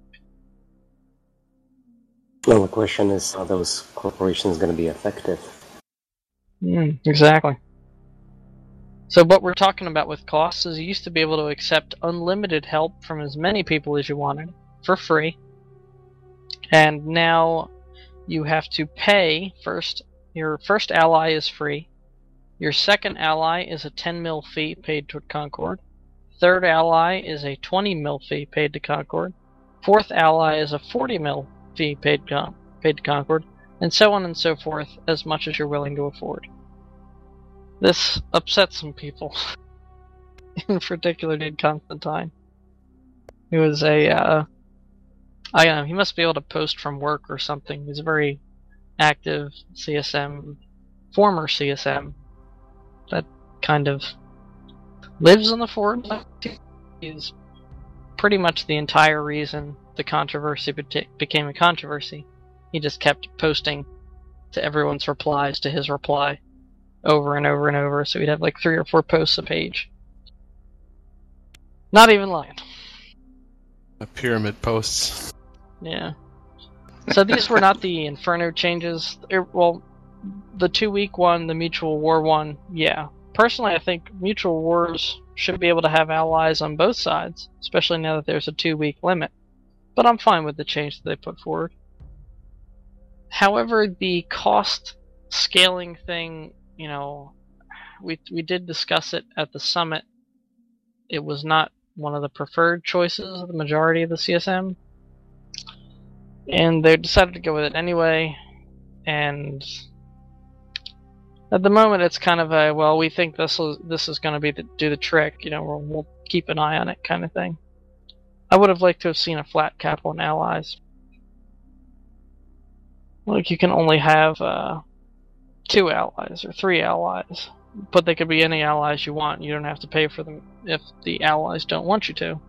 [SPEAKER 6] Well, the question is, are those corporations going to be effective?
[SPEAKER 2] Mm, exactly. So what we're talking about with costs is you used to be able to accept unlimited help from as many people as you wanted for free. And now you have to pay first. Your first ally is free. Your second ally is a ten mil fee paid to Concord. Third ally is a twenty mil fee paid to Concord. Fourth ally is a forty mil fee paid, con- paid to Concord. And so on and so forth, as much as you're willing to afford. This upset some people. In particular, did Constantine. He was a, uh, I don't know, he must be able to post from work or something. He's a very active C S M, former C S M, that kind of lives on the forums. He's pretty much the entire reason the controversy be- became a controversy. He just kept posting to everyone's replies to his reply over and over and over, so he'd have like three or four posts a page. Not even lying.
[SPEAKER 5] The pyramid posts.
[SPEAKER 2] Yeah. So these were not the Inferno changes. It, well, the two-week one, the Mutual War one, yeah. Personally, I think Mutual Wars should be able to have allies on both sides, especially now that there's a two-week limit. But I'm fine with the change that they put forward. However, the cost scaling thing, you know, we we did discuss it at the summit. It was not one of the preferred choices of the majority of the C S M. And they decided to go with it anyway. And At the moment, it's kind of a, well, we think this is, this is going to be the, do the trick, you know, we'll, we'll keep an eye on it kind of thing. I would have liked to have seen a flat cap on allies. Like, you can only have uh, two allies or three allies, but they could be any allies you want. You don't have to pay for them if the allies don't want you to.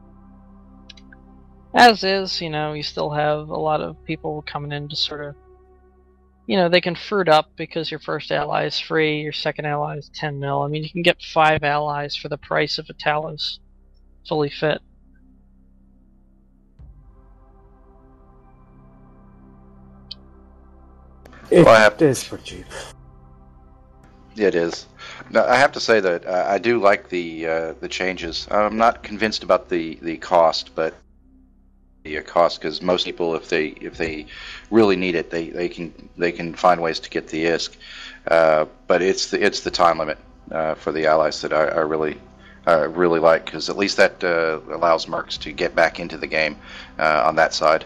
[SPEAKER 2] As is, you know, you still have a lot of people coming in to sort of, you know, they can fruit up because your first ally is free, your second ally is ten mil. I mean, you can get five allies for the price of a Talos fully fit.
[SPEAKER 6] It
[SPEAKER 4] Well, I have-
[SPEAKER 6] is for cheap.
[SPEAKER 4] It is. No, I have to say that uh, I do like the uh, the changes. I'm not convinced about the, the cost, but the uh, cost, because most people, if they if they really need it, they, they can they can find ways to get the I S K. Uh, but it's the it's the time limit uh, for the allies that I, I really I really like, because at least that uh, allows mercs to get back into the game uh, on that side.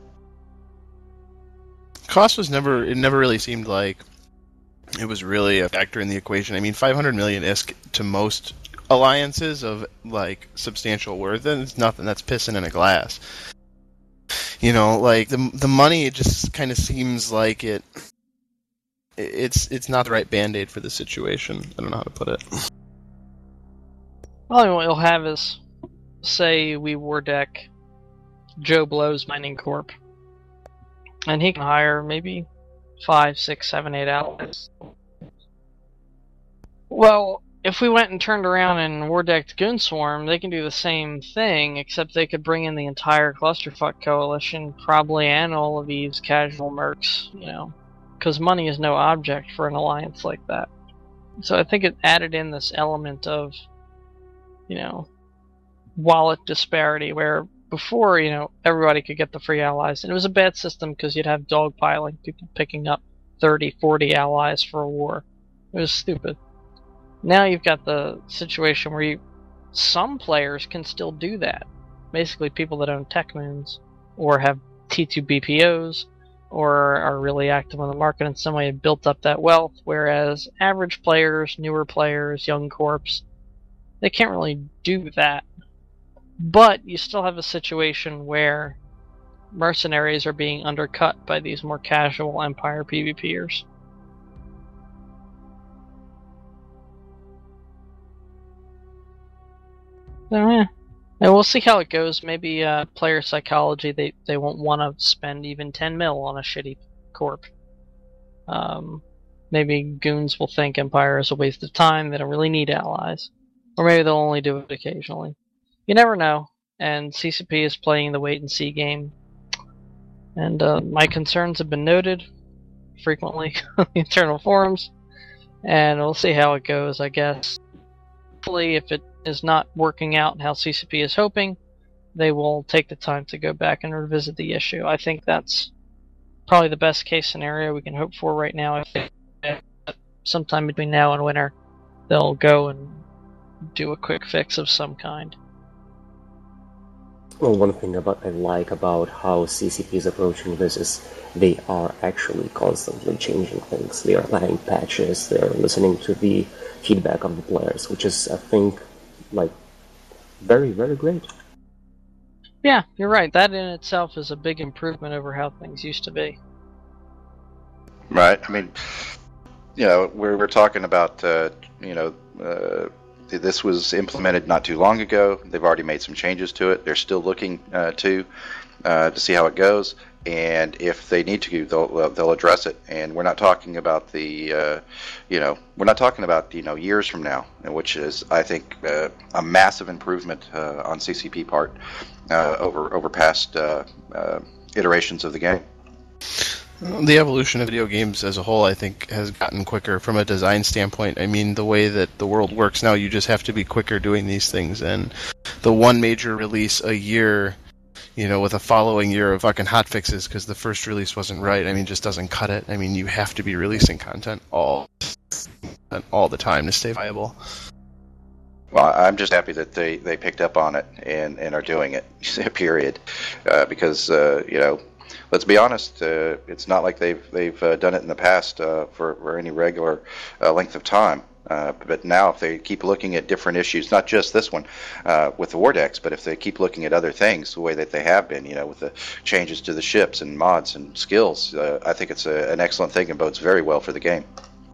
[SPEAKER 5] Cost was never, it never really seemed like it was really a factor in the equation. I mean, five hundred million I S K to most alliances of, like, substantial worth, and it's nothing. That's pissing in a glass. You know, like, the the money, it just kind of seems like it, it's it's not the right Band-Aid for the situation. I don't know how to put it.
[SPEAKER 2] Well, what you'll have is, say we war deck Joe Blow's Mining Corp, and he can hire maybe five, six, seven, eight allies. Well, if we went and turned around and war decked Goonswarm, they can do the same thing, except they could bring in the entire Clusterfuck Coalition, probably, and all of these casual mercs, you know, because money is no object for an alliance like that. So I think it added in this element of, you know, wallet disparity, where before, you know, everybody could get the free allies, and it was a bad system because you'd have dogpiling, people picking up thirty, forty allies for a war. It was stupid. Now you've got the situation where you, some players can still do that. Basically, people that own tech moons, or have T two B P Os, or are really active on the market in some way, have built up that wealth, whereas average players, newer players, young corps, they can't really do that. But you still have a situation where mercenaries are being undercut by these more casual Empire PvPers. So, yeah. And we'll see how it goes. Maybe uh, player psychology, they, they won't want to spend even ten mil on a shitty corp. Um, maybe goons will think Empire is a waste of time, they don't really need allies. Or maybe they'll only do it occasionally. You never know, and C C P is playing the wait-and-see game. And uh, my concerns have been noted frequently on the internal forums, and we'll see how it goes, I guess. Hopefully, if it is not working out how C C P is hoping, they will take the time to go back and revisit the issue. I think that's probably the best case scenario we can hope for right now. I think that sometime between now and winter, they'll go and do a quick fix of some kind.
[SPEAKER 6] Well, one thing about I like about how C C P is approaching this is they are actually constantly changing things. They are adding patches, they're listening to the feedback of the players, which is, I think, like, very, very great.
[SPEAKER 2] Yeah, you're right. That in itself is a big improvement over how things used to be.
[SPEAKER 4] Right. I mean, you know, we're we're talking about, uh, you know, uh, this was implemented not too long ago. They've already made some changes to it. They're still looking uh, to uh, to see how it goes, and if they need to, they'll they'll address it. And we're not talking about the, uh, you know, we're not talking about you know years from now, which is I think uh, a massive improvement uh, on C C P part uh, over over past uh, uh, iterations of the game.
[SPEAKER 5] The evolution of video games as a whole, I think, has gotten quicker from a design standpoint. I mean, the way that the world works now, you just have to be quicker doing these things. And the one major release a year, you know, with a following year of fucking hotfixes because the first release wasn't right, I mean, just doesn't cut it. I mean, you have to be releasing content all, all the time to stay viable.
[SPEAKER 4] Well, I'm just happy that they, they picked up on it and, and are doing it, period. Uh, because, uh, you know, let's be honest, uh, it's not like they've they've uh, done it in the past uh, for, for any regular uh, length of time. Uh, but now, if they keep looking at different issues, not just this one uh, with the Vortex, but if they keep looking at other things the way that they have been, you know, with the changes to the ships and mods and skills, uh, I think it's a, an excellent thing and bodes very well for the game.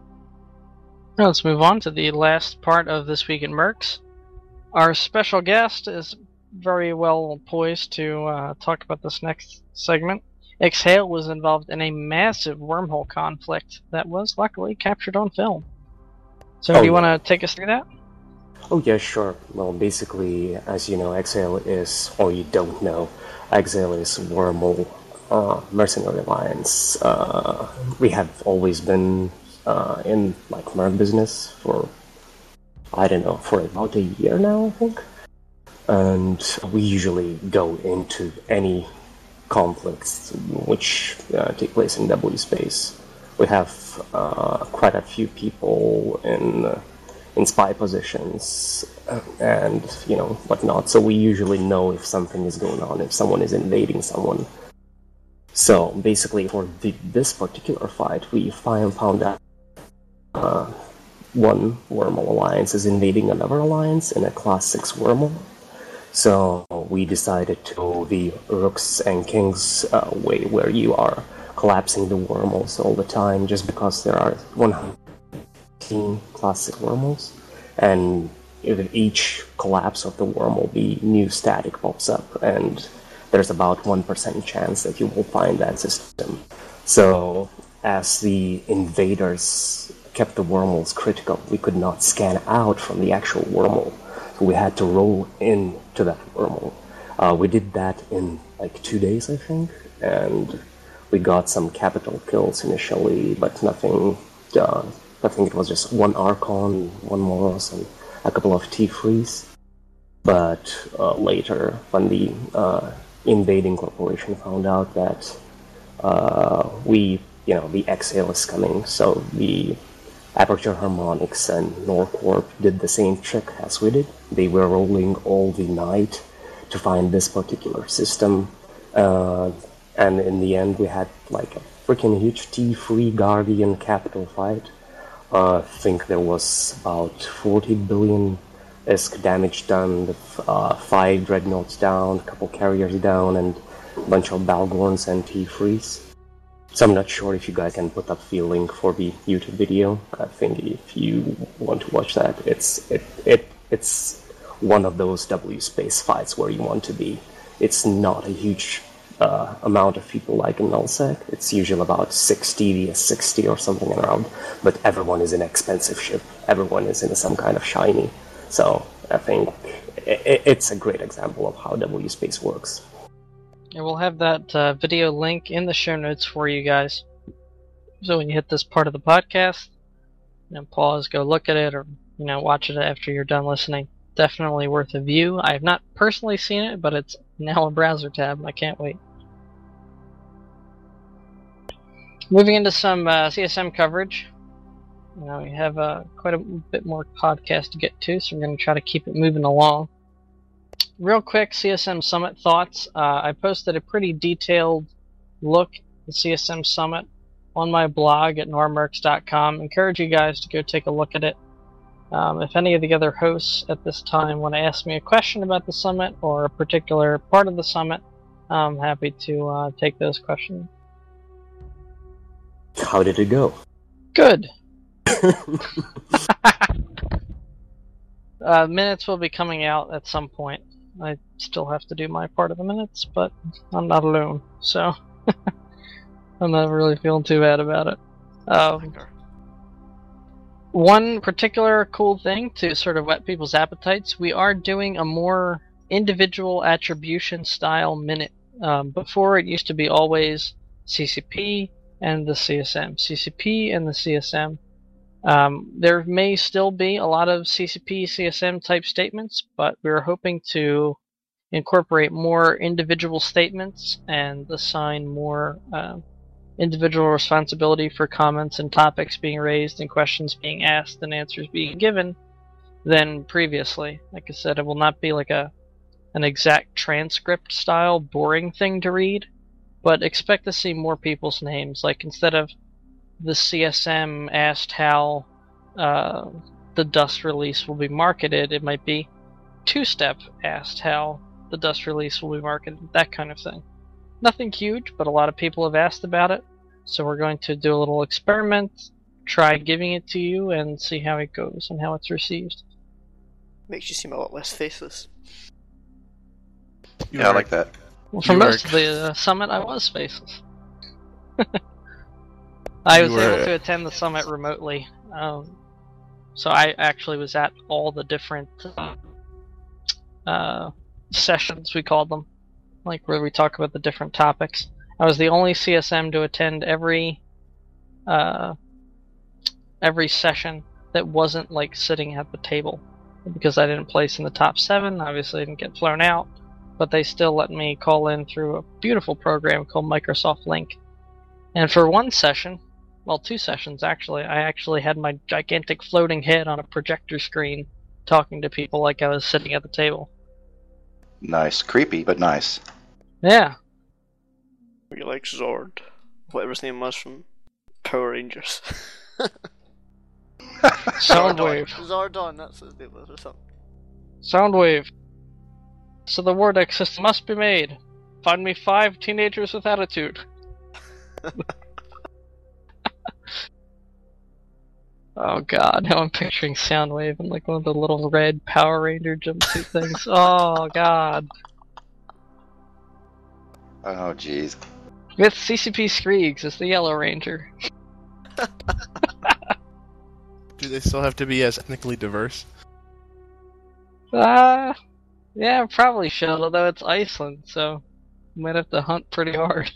[SPEAKER 2] Now let's move on to the last part of This Week in Mercs. Our special guest is very well poised to uh, talk about this next segment. Exhale was involved in a massive wormhole conflict that was luckily captured on film. So
[SPEAKER 6] oh,
[SPEAKER 2] do you
[SPEAKER 6] yeah.
[SPEAKER 2] want to take us through that?
[SPEAKER 6] Oh yeah, sure. Well, basically, as you know, Exhale is, or you don't know, Exhale is Wormhole uh, Mercenary Alliance. Uh, we have always been uh, in like merc business for, I don't know, for about a year now, I think. And we usually go into any conflicts which uh, take place in W space. We have uh, quite a few people in uh, in spy positions uh, and you know whatnot. So we usually know if something is going on, if someone is invading someone. So basically, for the, this particular fight, we find, found out uh, one Wormhole alliance is invading another alliance in a Class Six Wormhole. So we decided to go the Rooks and Kings uh, way, where you are collapsing the wormholes all the time, just because there are one hundred fifteen classic wormholes, and if each collapse of the wormhole, the new static pops up, and there's about one percent chance that you will find that system. So as the invaders kept the wormholes critical, we could not scan out from the actual wormhole, so we had to roll into that wormhole. Uh, we did that in like two days, I think, and we got some capital kills initially, but nothing. Uh, I think it was just one Archon, one Moros, and a couple of T threes. But uh, later, when the uh, invading corporation found out that uh, we, you know, the Exhale is coming, so the Aperture Harmonics and Norcorp did the same trick as we did. They were rolling all the night to find this particular system. Uh, And in the end, we had like a freaking huge T three Guardian capital fight. Uh, I think there was about forty billion I S K damage done, with uh, five Dreadnoughts down, a couple carriers down, and a bunch of Balgorns and T threes. So I'm not sure if you guys can put up the link for the YouTube video. I think if you want to watch that, it's it it it's one of those W space fights where you want to be. It's not a huge Uh, amount of people like in nullsec. It's usually about sixty vs sixty or something around, but everyone is an expensive ship. Everyone is in some kind of shiny. So I think it, it's a great example of how W space works.
[SPEAKER 2] And we'll have that uh, video link in the show notes for you guys. So when you hit this part of the podcast, you know, pause, go look at it, or you know, watch it after you're done listening. Definitely worth a view. I have not personally seen it, but it's now a browser tab. I can't wait. Moving into some uh, C S M coverage. You know, we have uh, quite a bit more podcast to get to, so we're going to try to keep it moving along. Real quick, C S M Summit thoughts. Uh, I posted a pretty detailed look at the C S M Summit on my blog at normercs dot com. Encourage you guys to go take a look at it. Um, if any of the other hosts at this time want to ask me a question about the summit or a particular part of the summit, I'm happy to uh, take those questions.
[SPEAKER 6] How did it go?
[SPEAKER 2] Good. uh, minutes will be coming out at some point. I still have to do my part of the minutes, but I'm not alone, so I'm not really feeling too bad about it. Um, one particular cool thing to sort of whet people's appetites, we are doing a more individual attribution style minute. Um, before, it used to be always C C P and the C S M. C C P and the C S M. Um, there may still be a lot of C C P, C S M type statements, but we're hoping to incorporate more individual statements and assign more uh, individual responsibility for comments and topics being raised and questions being asked and answers being given than previously. Like I said, it will not be like a an exact transcript style boring thing to read. but expect to see more people's names. Like, instead of the C S M asked how uh, the Dust release will be marketed, it might be Two-Step asked how the Dust release will be marketed, that kind of thing. Nothing huge, but a lot of people have asked about it, so we're going to do a little experiment, try giving it to you, and see how it goes and how it's received.
[SPEAKER 3] Makes you seem a lot less faceless.
[SPEAKER 4] Yeah, I like that.
[SPEAKER 2] Well, for
[SPEAKER 5] You
[SPEAKER 2] most
[SPEAKER 5] were-
[SPEAKER 2] of the uh, summit, I was faceless. I was
[SPEAKER 5] You were-
[SPEAKER 2] able to attend the summit remotely, um, so I actually was at all the different uh, uh, sessions, we called them, like where we talk about the different topics. I was the only C S M to attend every uh, every session that wasn't like sitting at the table, because I didn't place in the top seven. Obviously, I didn't get flown out, but they still let me call in through a beautiful program called Microsoft Link. And for one session, well, two sessions actually, I actually had my gigantic floating head on a projector screen talking to people like I was sitting at the table.
[SPEAKER 4] Nice. Creepy, but nice.
[SPEAKER 2] Yeah.
[SPEAKER 3] You're like Zord, whatever his name was from Power Rangers.
[SPEAKER 2] Soundwave.
[SPEAKER 3] Zordon, that's his name was or something.
[SPEAKER 2] Soundwave. So the Wardex system must be made. Find me five teenagers with attitude. Oh god, now I'm picturing Soundwave in like one of the little red Power Ranger jumpsuit things. Oh god.
[SPEAKER 4] Oh, jeez.
[SPEAKER 2] With C C P Screegs as the Yellow Ranger.
[SPEAKER 5] Do they still have to be as ethnically diverse?
[SPEAKER 2] Uh, yeah, probably should, although it's Iceland, so you might have to hunt pretty hard.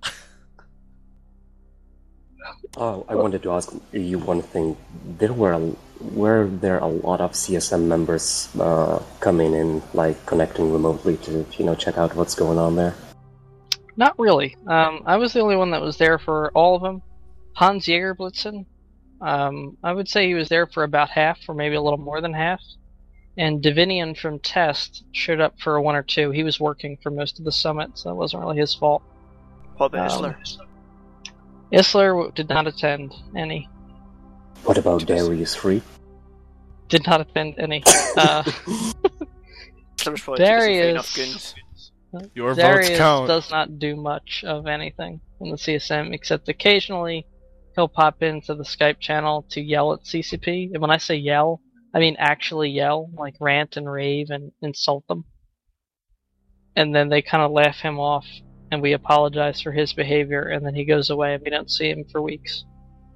[SPEAKER 6] Oh, I wanted to ask you one thing. There were a, were there a lot of C S M members uh, coming in, like connecting remotely to you know check out what's going on there?
[SPEAKER 2] Not really. Um, I was the only one that was there for all of them. Hans Jägerblitzen, um, I would say he was there for about half, or maybe a little more than half. And Divinian from Test showed up for one or two. He was working for most of the summit, so that wasn't really his fault.
[SPEAKER 3] What about
[SPEAKER 2] Um,
[SPEAKER 3] Isler?
[SPEAKER 2] Isler did not attend any.
[SPEAKER 6] What about Darius Free?
[SPEAKER 2] Did not attend any. Uh,
[SPEAKER 3] Isler's probably too busy fighting
[SPEAKER 2] Darius-
[SPEAKER 3] off goons.
[SPEAKER 5] Your
[SPEAKER 2] Darius
[SPEAKER 5] votes count.
[SPEAKER 2] does not do much of anything in the C S M, except occasionally he'll pop into the Skype channel to yell at C C P. And when I say yell, I mean actually yell, like rant and rave and insult them. And then they kind of laugh him off, and we apologize for his behavior, and then he goes away and we don't see him for weeks.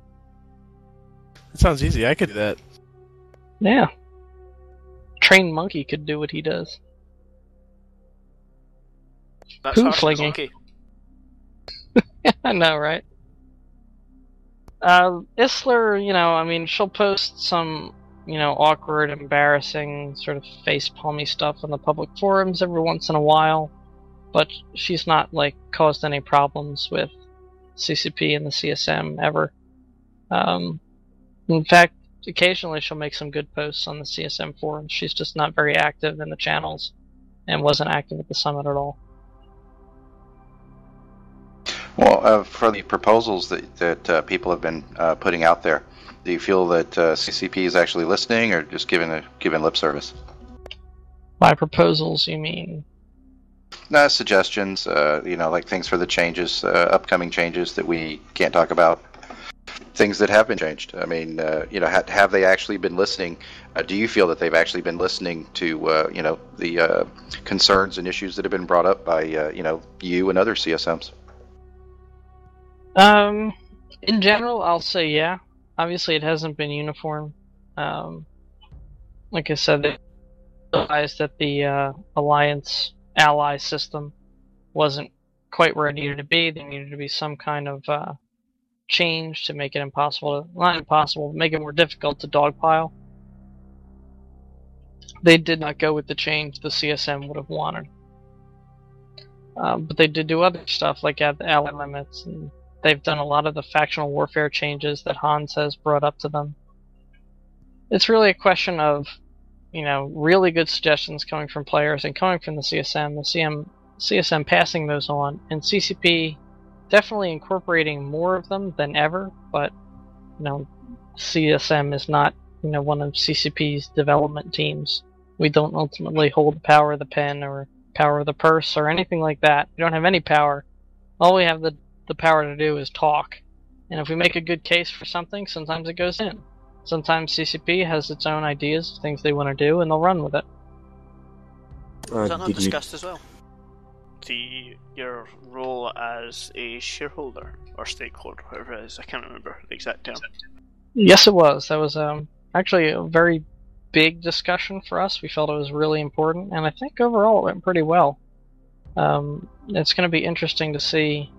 [SPEAKER 5] That sounds easy. I could do that.
[SPEAKER 2] Yeah. Trained monkey could do what he does.
[SPEAKER 3] That's
[SPEAKER 2] Poo
[SPEAKER 3] harsh, but
[SPEAKER 2] flinging.
[SPEAKER 3] okay.
[SPEAKER 2] I know, right? Uh, Isler, you know, I mean, she'll post some, you know, awkward, embarrassing, sort of face-palmy stuff on the public forums every once in a while, but she's not, like, caused any problems with C C P and the C S M ever. Um, in fact, occasionally she'll make some good posts on the C S M forums. She's just not very active in the channels and wasn't active at the summit at all.
[SPEAKER 4] Well, uh, for the proposals that, that uh, people have been uh, putting out there, do you feel that uh, C C P is actually listening or just giving a, giving lip service?
[SPEAKER 2] By proposals, you mean?
[SPEAKER 4] No, suggestions, uh, you know, like things for the changes, uh, upcoming changes that we can't talk about, things that have been changed. I mean, uh, you know, ha- have they actually been listening? Uh, do you feel that they've actually been listening to, uh, you know, the uh, concerns and issues that have been brought up by, uh, you know, you and other C S Ms?
[SPEAKER 2] Um, in general, I'll say yeah. Obviously, it hasn't been uniform. Um, like I said, they realized that the uh, Alliance ally system wasn't quite where it needed to be. There needed to be some kind of uh, change to make it impossible, to, not impossible, but make it more difficult to dogpile. They did not go with the change the C S M would have wanted. Um, but they did do other stuff, like add the ally limits, and they've done a lot of the factional warfare changes that Hans has brought up to them. It's really a question of, you know, really good suggestions coming from players and coming from the C S M. The C M C S M passing those on, and C C P definitely incorporating more of them than ever, but, you know, C S M is not, you know, one of C C P's development teams. We don't ultimately hold the power of the pen or power of the purse or anything like that. We don't have any power. All we have the, the power to do is talk. And if we make a good case for something, sometimes it goes in. Sometimes C C P has its own ideas, things they want to do, and they'll run with it.
[SPEAKER 6] Uh,
[SPEAKER 3] Is that not
[SPEAKER 6] did you-
[SPEAKER 3] discussed as well? The your role as a shareholder or stakeholder, whatever it is, I can't remember the exact term.
[SPEAKER 2] Yes, it was. That was um, actually a very big discussion for us. We felt it was really important, and I think overall it went pretty well. Um, it's going to be interesting to see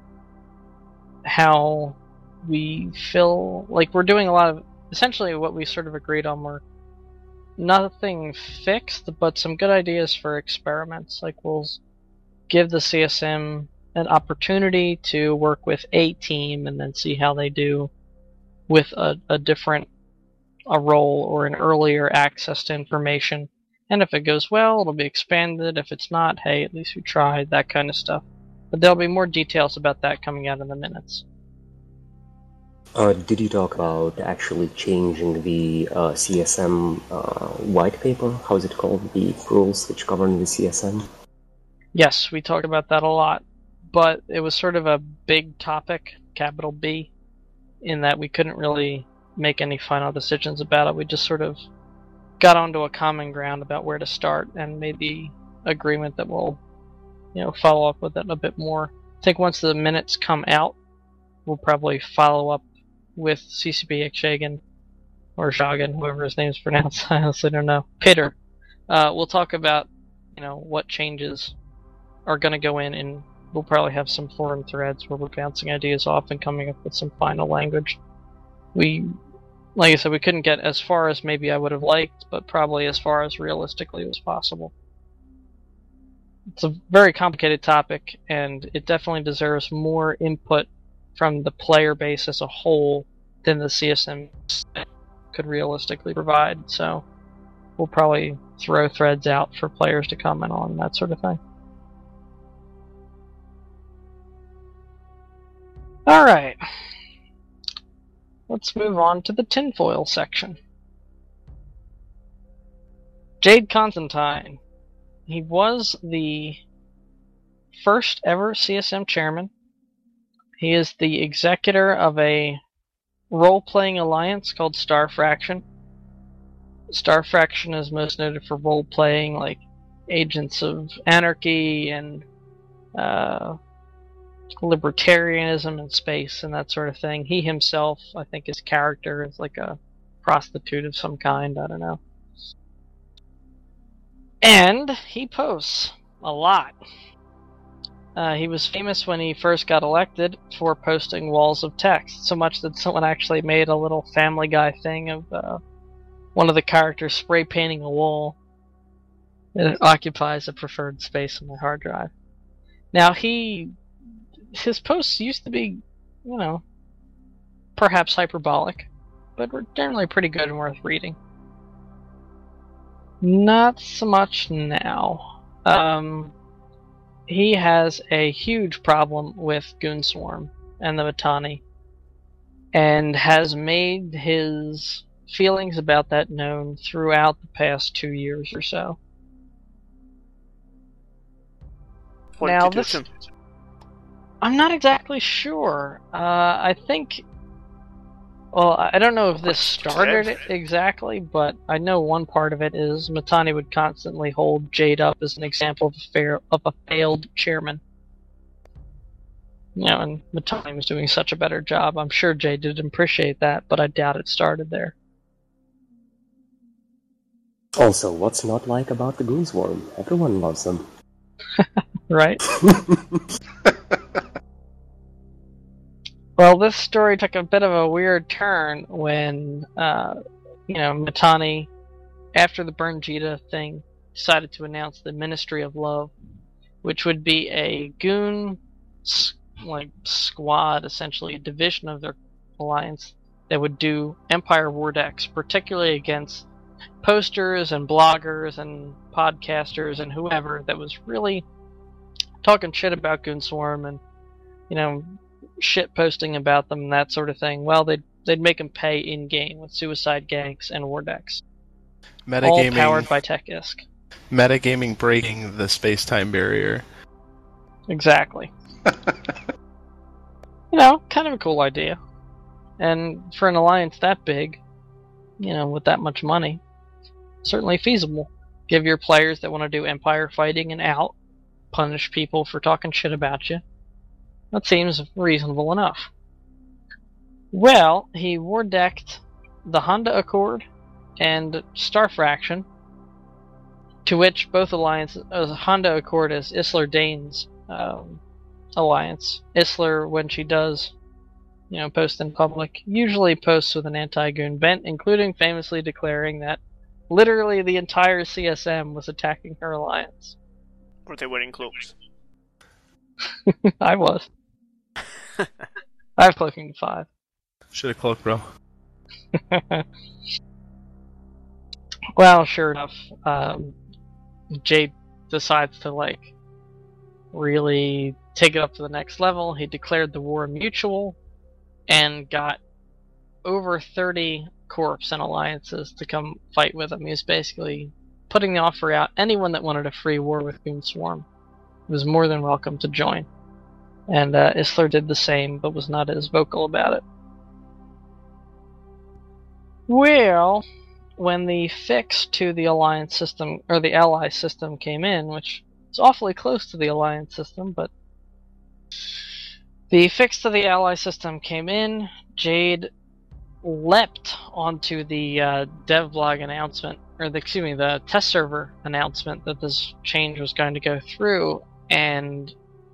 [SPEAKER 2] how we feel like we're doing a lot of essentially what we sort of agreed on were nothing fixed, but some good ideas for experiments. Like we'll give the C S M an opportunity to work with a team and then see how they do with a, a different a role or an earlier access to information. And if it goes well, it'll be expanded. If it's not, hey, at least we tried, that kind of stuff. But there'll be more details about that coming out in the minutes.
[SPEAKER 6] Uh, did you talk about actually changing the uh, C S M uh, white paper? How is it called? The rules which govern the C S M?
[SPEAKER 2] Yes, we talked about that a lot. But it was sort of a big topic, capital B, in that we couldn't really make any final decisions about it. We just sort of got onto a common ground about where to start and made the agreement that we'll, you know, follow up with it a bit more. I think once the minutes come out, we'll probably follow up with C C P Shagan or Shagan, whoever his name is pronounced. I honestly don't know. Peter. Uh, we'll talk about, you know, what changes are going to go in, and we'll probably have some forum threads where we're bouncing ideas off and coming up with some final language. We, like I said, we couldn't get as far as maybe I would have liked, but probably as far as realistically was possible. It's a very complicated topic, and it definitely deserves more input from the player base as a whole than the C S M could realistically provide. So we'll probably throw threads out for players to comment on, that sort of thing. Alright. Let's move on to the tinfoil section. Jade Constantine. He was the first ever C S M chairman. He is the executor of a role-playing alliance called Star Fraction. Star Fraction is most noted for role-playing like Agents of Anarchy and uh, libertarianism in space and that sort of thing. He himself, I think his character is like a prostitute of some kind, I don't know. And he posts a lot. Uh, he was famous when he first got elected for posting walls of text, so much that someone actually made a little Family Guy thing of uh, one of the characters spray painting a wall. It occupies a preferred space on my hard drive. Now, he his posts used to be, you know, perhaps hyperbolic, but were generally pretty good and worth reading. Not so much now. Um... He has a huge problem with Goonswarm and the Mittani, and has made his feelings about that known throughout the past two years or so.
[SPEAKER 3] What
[SPEAKER 2] now,
[SPEAKER 3] did you do
[SPEAKER 2] this,
[SPEAKER 3] to him?
[SPEAKER 2] I'm not exactly sure. Uh, I think... Well, I don't know if this started it exactly, but I know one part of it is Mittani would constantly hold Jade up as an example of a, fair, of a failed chairman. You know, and Mittani was doing such a better job. I'm sure Jade did appreciate that, but I doubt it started there.
[SPEAKER 6] Also, what's not like about the Goonswarm? Everyone loves them.
[SPEAKER 2] Right? Well, this story took a bit of a weird turn when, uh, you know, Mittani, after the Burnjita thing, decided to announce the Ministry of Love, which would be a goon, like, squad, essentially, a division of their alliance that would do Empire War decks, particularly against posters and bloggers and podcasters and whoever that was really talking shit about Goonswarm and, you know, shit posting about them and that sort of thing, well, they'd, they'd make them pay in-game with Suicide Gangs and War Decks. All powered by TechIsk.
[SPEAKER 5] Metagaming breaking the space-time barrier.
[SPEAKER 2] Exactly. You know, kind of a cool idea. And for an alliance that big, you know, with that much money, certainly feasible. Give your players that want to do Empire fighting an out, punish people for talking shit about you. That seems reasonable enough. Well, he war decked the Honda Accord and Star Fraction, to which both alliances, uh, Honda Accord is Isler Dane's um, alliance. Isler, when she does, you know, post in public, usually posts with an anti-goon bent, including famously declaring that literally the entire C S M was attacking her alliance.
[SPEAKER 3] Were they wearing cloaks?
[SPEAKER 2] I was. I have cloaking to five.
[SPEAKER 5] Should have cloaked, bro.
[SPEAKER 2] Well, sure enough, um, Jade decides to, like, really take it up to the next level. He declared the war mutual and got over thirty corps and alliances to come fight with him. He was basically putting the offer out. Anyone that wanted a free war with Goonswarm was more than welcome to join. And uh, Isler did the same, but was not as vocal about it. Well, when the fix to the alliance system, or the ally system came in, which is awfully close to the alliance system, but the fix to the ally system came in, Jade leapt onto the uh, devblog announcement, or the, excuse me, the test server announcement that this change was going to go through, and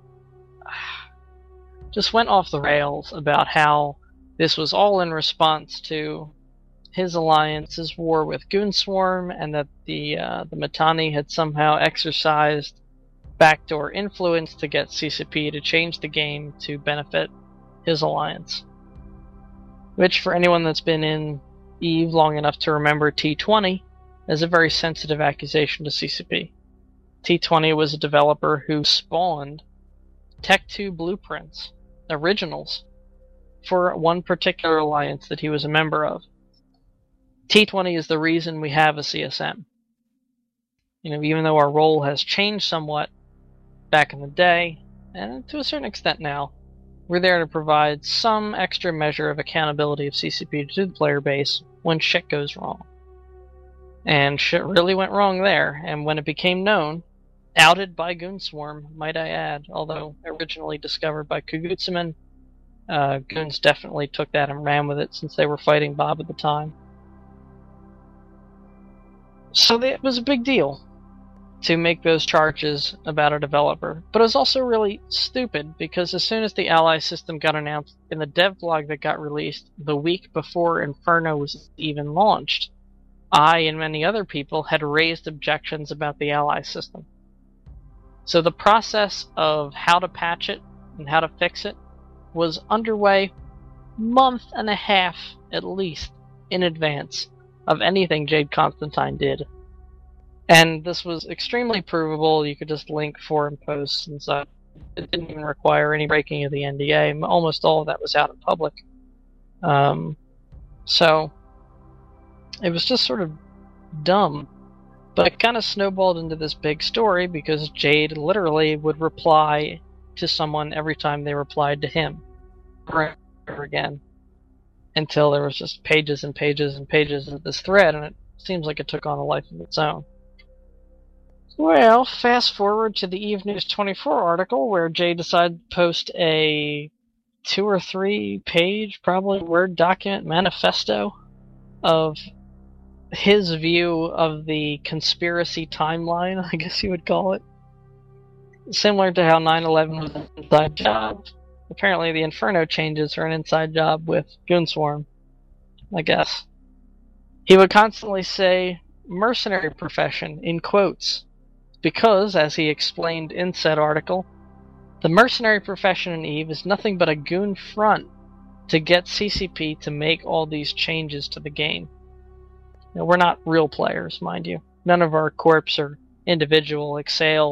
[SPEAKER 2] just went off the rails about how this was all in response to his alliance's war with Goonswarm, and that the uh, the Mittani had somehow exercised backdoor influence to get C C P to change the game to benefit his alliance. Which, for anyone that's been in EVE long enough to remember T twenty, is a very sensitive accusation to C C P. T twenty was a developer who spawned Tech two blueprints, originals, for one particular alliance that he was a member of. T twenty is the reason we have a C S M. You know, even though our role has changed somewhat back in the day, and to a certain extent now, we're there to provide some extra measure of accountability of C C P to the player base when shit goes wrong. And shit really went wrong there, and when it became known, outed by Goonswarm, might I add, although originally discovered by Kugutsumen, uh, Goons definitely took that and ran with it since they were fighting Bob at the time. So it was a big deal to make those charges about a developer, but it was also really stupid because as soon as the Ally system got announced in the devlog that got released the week before Inferno was even launched, I and many other people had raised objections about the Ally system. So the process of how to patch it and how to fix it was underway month and a half at least in advance of anything Jade Constantine did. And this was extremely provable. You could just link forum posts and such. It didn't even require any breaking of the N D A. Almost all of that was out in public. Um, so it was just sort of dumb. But it kind of snowballed into this big story because Jade literally would reply to someone every time they replied to him. Over and over again. Until there was just pages and pages and pages of this thread, and it seems like it took on a life of its own. Well, fast forward to the EVE News twenty-four article where Jay decided to post a two or three page, probably Word document manifesto of his view of the conspiracy timeline, I guess you would call it. Similar to how nine eleven was an inside job, apparently the Inferno changes are an inside job with Goonswarm, I guess. He would constantly say, mercenary profession, in quotes, because, as he explained in said article, the mercenary profession in EVE is nothing but a goon front to get C C P to make all these changes to the game. Now, we're not real players, mind you. None of our corps are individual, Exhale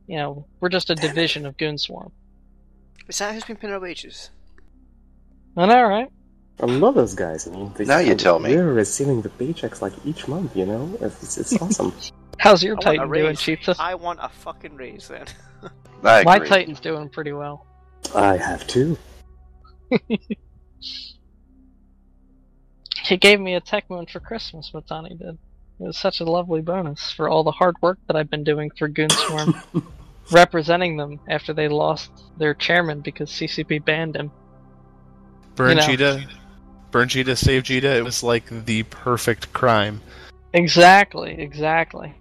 [SPEAKER 2] you know, we're just a division of Goonswarm.
[SPEAKER 3] Is that who's been paying our wages?
[SPEAKER 2] I know, right?
[SPEAKER 6] I love those guys. I mean, they,
[SPEAKER 4] Now you tell me.
[SPEAKER 6] They're receiving the paychecks like each month, you know? It's, it's awesome.
[SPEAKER 2] How's your
[SPEAKER 3] I want a
[SPEAKER 2] Titan doing,
[SPEAKER 3] raise.
[SPEAKER 2] Cheetah?
[SPEAKER 3] I want a fucking raise then.
[SPEAKER 4] I agree.
[SPEAKER 2] My Titan's doing pretty well.
[SPEAKER 6] I have two.
[SPEAKER 2] He gave me a Tech Moon for Christmas, Matani did. It was such a lovely bonus for all the hard work that I've been doing for Goonswarm, representing them after they lost their chairman because C C P banned him.
[SPEAKER 5] Burn
[SPEAKER 2] You know.
[SPEAKER 5] Cheetah, Burn Cheetah, Save Cheetah. It was like the perfect crime.
[SPEAKER 2] Exactly, exactly.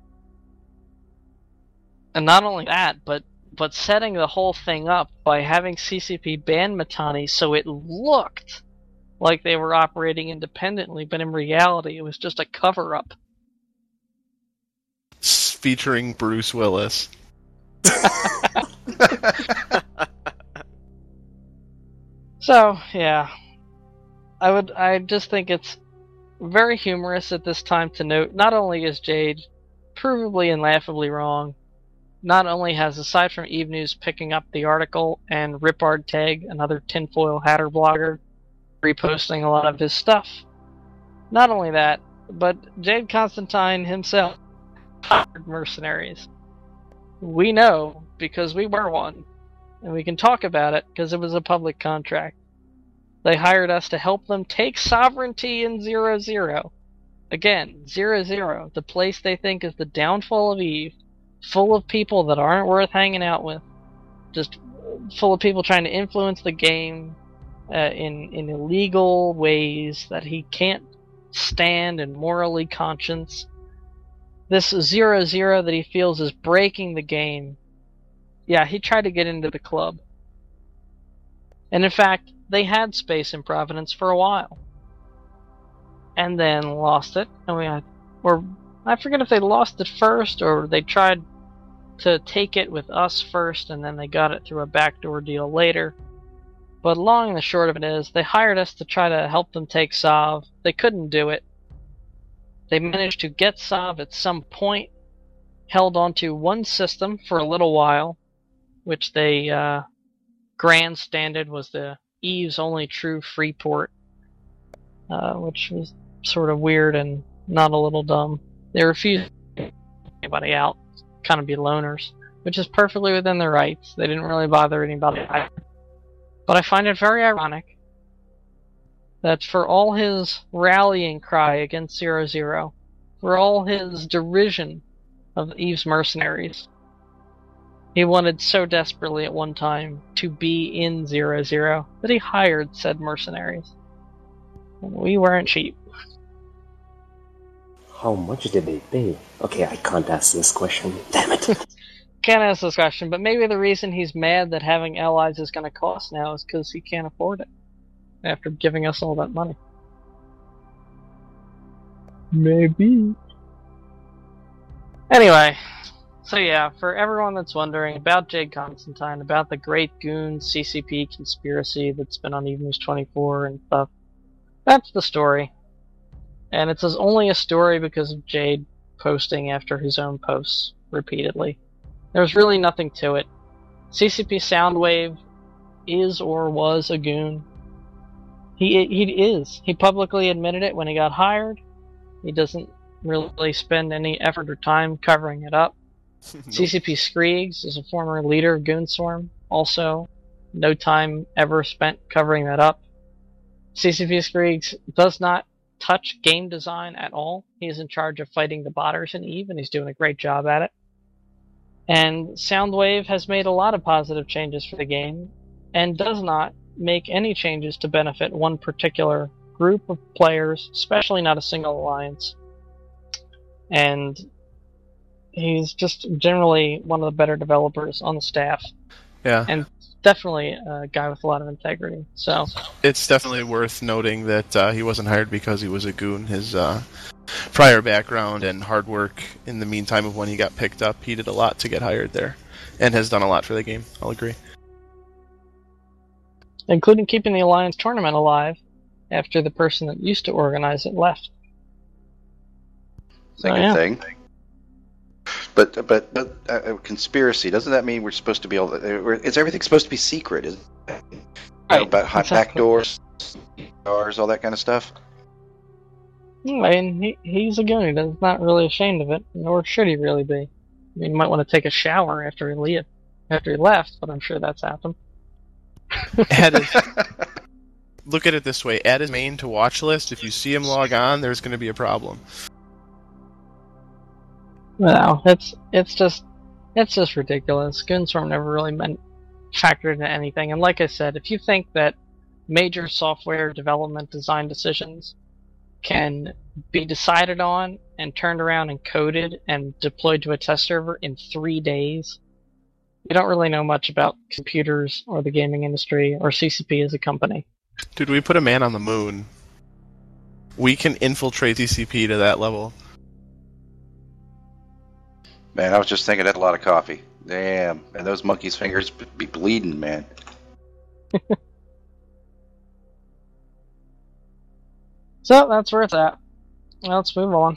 [SPEAKER 2] And not only that, but but setting the whole thing up by having C C P ban Matani so it looked like they were operating independently, but in reality it was just a cover-up.
[SPEAKER 5] S- Featuring Bruce Willis.
[SPEAKER 2] So, yeah. I would I just think it's very humorous at this time to note not only is Jade provably and laughably wrong, not only has, aside from Eve News picking up the article and Ripard Tag, another tinfoil hatter blogger, reposting a lot of his stuff, not only that, but Jade Constantine himself hired mercenaries. We know because we were one, and we can talk about it because it was a public contract. They hired us to help them take sovereignty in Zero Zero. Again, Zero Zero, the place they think is the downfall of Eve, full of people that aren't worth hanging out with, just full of people trying to influence the game uh, in in illegal ways that he can't stand and morally conscience. This Zero Zero that he feels is breaking the game. Yeah, he tried to get into the club. And in fact, they had space in Providence for a while. And then lost it. And we had, or I forget if they lost it first or they tried to take it with us first and then they got it through a backdoor deal later. But long and the short of it is, they hired us to try to help them take Sov. They couldn't do it. They managed to get Sov at some point, held onto one system for a little while, which they uh, grandstanded was the Eve's only true free port, uh, which was sort of weird and not a little dumb. They refused to get anybody out, kind of be loners, which is perfectly within their rights. They didn't really bother anybody either. But I find it very ironic that for all his rallying cry against Zero Zero, for all his derision of Eve's mercenaries, he wanted so desperately at one time to be in Zero Zero that he hired said mercenaries. And we weren't cheap.
[SPEAKER 6] How much did they pay? Okay, I can't ask this question. Damn it.
[SPEAKER 2] Can't ask this question, but maybe the reason he's mad that having allies is going to cost now is because he can't afford it after giving us all that money. Maybe. Anyway, so yeah, for everyone that's wondering about Jade Constantine, about the Great Goon C C P conspiracy that's been on Eve News twenty-four and stuff, that's the story. And it's only a story because of Jade posting after his own posts repeatedly. There's really nothing to it. C C P Soundwave is or was a goon. He he is. He publicly admitted it when he got hired. He doesn't really spend any effort or time covering it up. Nope. C C P Screegs is a former leader of Goonswarm. Also, no time ever spent covering that up. C C P Screegs does not touch game design at all. He is in charge of fighting the botters in Eve, and he's doing a great job at it. And Soundwave has made a lot of positive changes for the game, and does not make any changes to benefit one particular group of players, especially not a single alliance. And he's just generally one of the better developers on the staff.
[SPEAKER 5] Yeah.
[SPEAKER 2] And definitely a guy with a lot of integrity. So
[SPEAKER 5] it's definitely worth noting that uh, he wasn't hired because he was a goon. His uh, prior background and hard work in the meantime of when he got picked up, he did a lot to get hired there, and has done a lot for the game. I'll agree.
[SPEAKER 2] Including keeping the Alliance tournament alive after the person that used to organize it left.
[SPEAKER 4] It's a
[SPEAKER 2] So,
[SPEAKER 4] good
[SPEAKER 2] yeah.
[SPEAKER 4] thing. But but, but uh, conspiracy, doesn't that mean we're supposed to be able to, is everything supposed to be secret? Is it?
[SPEAKER 2] Right,
[SPEAKER 4] Know, about hot
[SPEAKER 2] exactly.
[SPEAKER 4] back doors, doors, all that kind of stuff.
[SPEAKER 2] I mean, he, he's a goon. He's not really ashamed of it, nor should he really be. I mean, he might want to take a shower after he leave, after he left, but I'm sure that's happened.
[SPEAKER 5] Add his, look at it this way: add his main to watch list. If you see him log on, there's going to be a problem.
[SPEAKER 2] No, it's it's just it's just ridiculous. Goonswarm never really meant factored into anything. And like I said, if you think that major software development design decisions can be decided on and turned around and coded and deployed to a test server in three days, you don't really know much about computers or the gaming industry or C C P as a company.
[SPEAKER 5] Dude, we put a man on the moon. We can infiltrate C C P to that level.
[SPEAKER 4] Man, I was just thinking that's a lot of coffee. Damn, and those monkeys' fingers be bleeding, man.
[SPEAKER 2] So that's where it's at. Well, let's move on.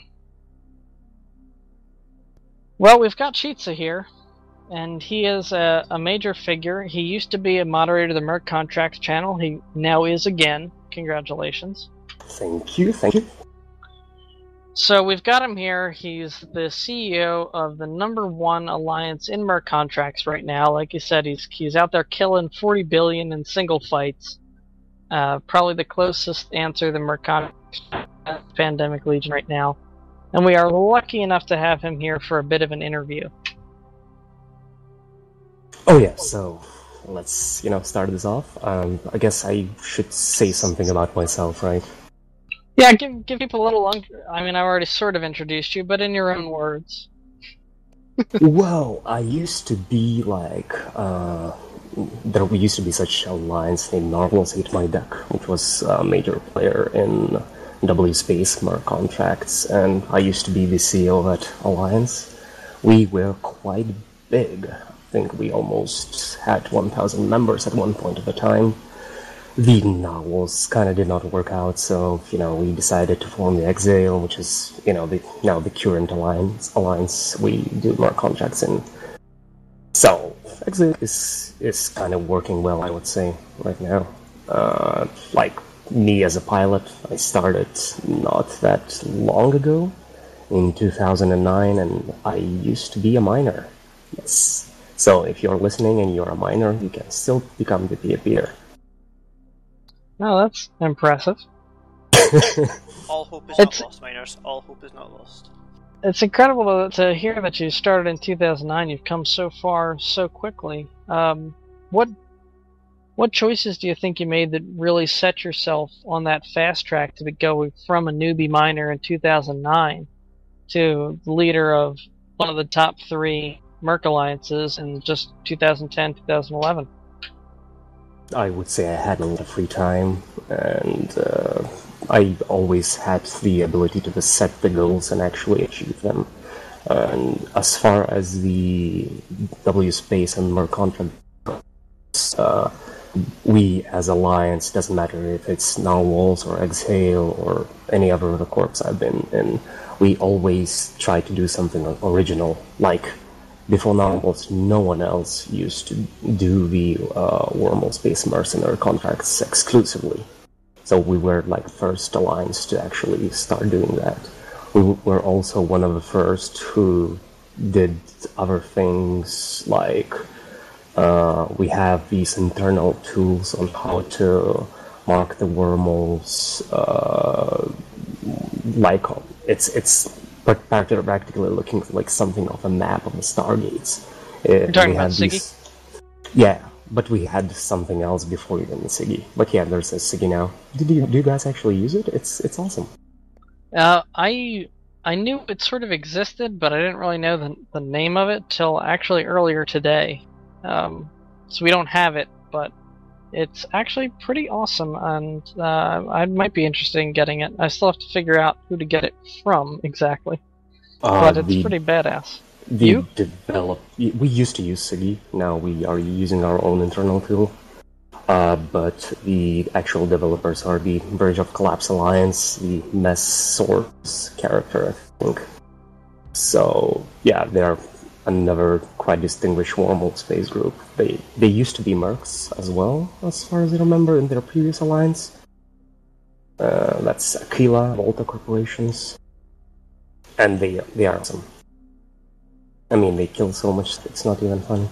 [SPEAKER 2] Well, we've got Chitsa here, and he is a, a major figure. He used to be a moderator of the Merc Contracts channel. He now is again. Congratulations.
[SPEAKER 6] Thank you, thank you.
[SPEAKER 2] So we've got him here. He's the C E O of the number one alliance in Merc Contracts right now. Like you said, he's he's out there killing forty billion in single fights. Uh, probably the closest answer to Merc Contracts Pandemic Legion right now. And we are lucky enough to have him here for a bit of an interview.
[SPEAKER 6] Oh yeah, so let's, you know, start this off. Um, I guess I should say something about myself, right?
[SPEAKER 2] Yeah, give give people a little long. I mean, I already sort of introduced you, but in your own words.
[SPEAKER 6] Well, I used to be like, uh, there used to be such an alliance named Marvelous Ate My Deck, which was a major player in W Space Merc Contracts, and I used to be the C E O of that alliance. We were quite big. I think we almost had one thousand members at one point of the time. The novels kind of did not work out, so, you know, we decided to form the Exile, which is, you know, the now the current alliance alliance we do more contracts in. So, Exile is, is kind of working well, I would say, right now. Uh, like, me as a pilot, I started not that long ago, in two thousand nine, and I used to be a miner. Yes. So, if you're listening and you're a miner, you can still become the PvPer.
[SPEAKER 2] No, that's impressive.
[SPEAKER 3] All hope is
[SPEAKER 2] It's-
[SPEAKER 3] not lost, miners. All hope is not lost.
[SPEAKER 2] It's incredible to, to hear that you started in two thousand nine. You've come so far so quickly. Um, what what choices do you think you made that really set yourself on that fast track to go from a newbie miner in two thousand nine to the leader of one of the top three Merc alliances in just two thousand ten, two thousand eleven?
[SPEAKER 6] I would say I had a lot of free time, and uh, I always had the ability to just set the goals and actually achieve them. And as far as the W Space and Merc Contracts, uh, we as Alliance, doesn't matter if it's Narwhals or Exhale or any other of the corps I've been in, we always try to do something original, like before Narwhals, no one else used to do the uh, Wormhole Space Mercenary contracts exclusively. So we were like the first alliance to actually start doing that. We were also one of the first who did other things like uh, we have these internal tools on how to mark the wormholes. Uh, like it's it's. But practically looking like something of a map of the Stargates. Uh,
[SPEAKER 2] You're talking
[SPEAKER 6] we
[SPEAKER 2] about
[SPEAKER 6] had
[SPEAKER 2] Siggy?
[SPEAKER 6] these- Yeah, but we had something else before even the Siggy. But yeah, there's a Siggy now. Did you, do you guys actually use it? It's it's awesome.
[SPEAKER 2] Uh, I I knew it sort of existed, but I didn't really know the the name of it till actually earlier today. Um, so we don't have it, but it's actually pretty awesome, and uh, I might be interested in getting it. I still have to figure out who to get it from exactly,
[SPEAKER 6] Uh,
[SPEAKER 2] but it's
[SPEAKER 6] the,
[SPEAKER 2] pretty badass.
[SPEAKER 6] the
[SPEAKER 2] You?
[SPEAKER 6] develop. We used to use Siggy. Now we are using our own internal tool. Uh, but the actual developers are the Verge of Collapse Alliance, the Mess Source character, I think. So yeah, they're another quite distinguished wormhole space group. They they used to be mercs as well, as far as I remember, in their previous alliance. Uh, that's Aquila, Volta Corporations, and they they are awesome. I mean, they kill so much it's not even funny.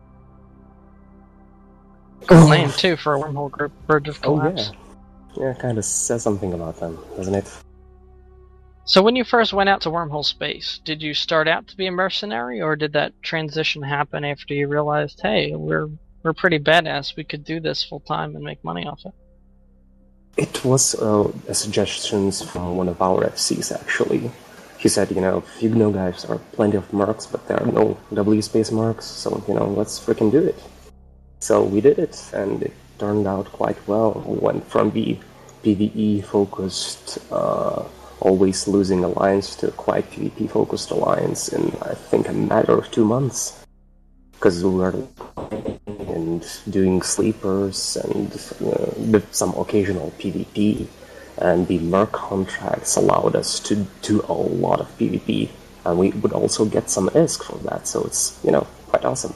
[SPEAKER 2] Good name too for a wormhole group, Verge of Collapse.
[SPEAKER 6] Oh yeah, yeah, kind of says something about them, doesn't it?
[SPEAKER 2] So when you first went out to wormhole space, did you start out to be a mercenary, or did that transition happen after you realized, hey, we're we're pretty badass, we could do this full time and make money off it?
[SPEAKER 6] It was uh, a suggestions from one of our F Cs, actually. He said, you know, you know guys, there are plenty of mercs, but there are no W space mercs, so, you know, let's freaking do it. So we did it, and it turned out quite well. We went from the PvE-focused, uh, always losing alliance to a quite PvP focused alliance in, I think, a matter of two months. Because we were and doing sleepers and uh, with some occasional PvP, and the merc contracts allowed us to do a lot of PvP, and we would also get some I S K for that, so it's, you know, quite awesome.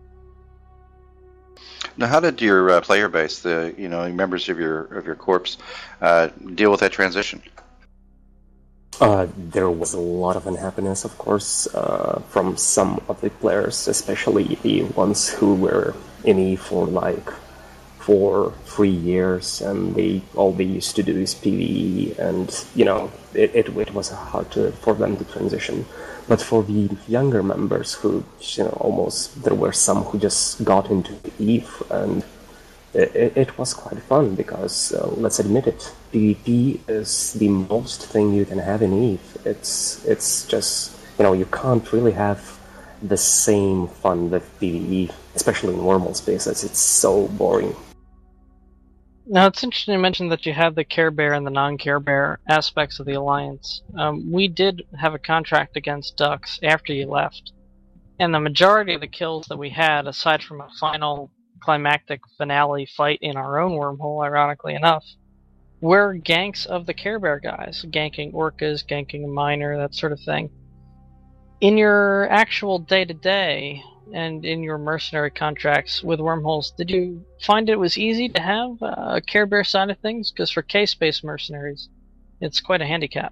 [SPEAKER 4] Now, how did your uh, player base, the you know members of your of your corps, uh, deal with that transition?
[SPEAKER 6] Uh, there was a lot of unhappiness, of course, uh, from some of the players, especially the ones who were in E for like four, three years, and they all they used to do is PvE, and you know it, it, it was hard to, for them to transition. But for the younger members who, you know, almost there were some who just got into EVE, and it, it was quite fun because, uh, let's admit it, PvP is the most thing you can have in EVE. It's it's just, you know, you can't really have the same fun with PvE, especially in wormhole spaces. It's so boring.
[SPEAKER 2] Now, it's interesting to mention that you have the Care Bear and the non-Care Bear aspects of the Alliance. Um, we did have a contract against Dux after you left, and the majority of the kills that we had, aside from a final climactic finale fight in our own wormhole, ironically enough, were ganks of the Care Bear guys, ganking orcas, ganking a miner, that sort of thing. In your actual day-to-day, and in your mercenary contracts with wormholes, did you find it was easy to have a Care Bear side of things? Because for K-Space mercenaries, it's quite a handicap.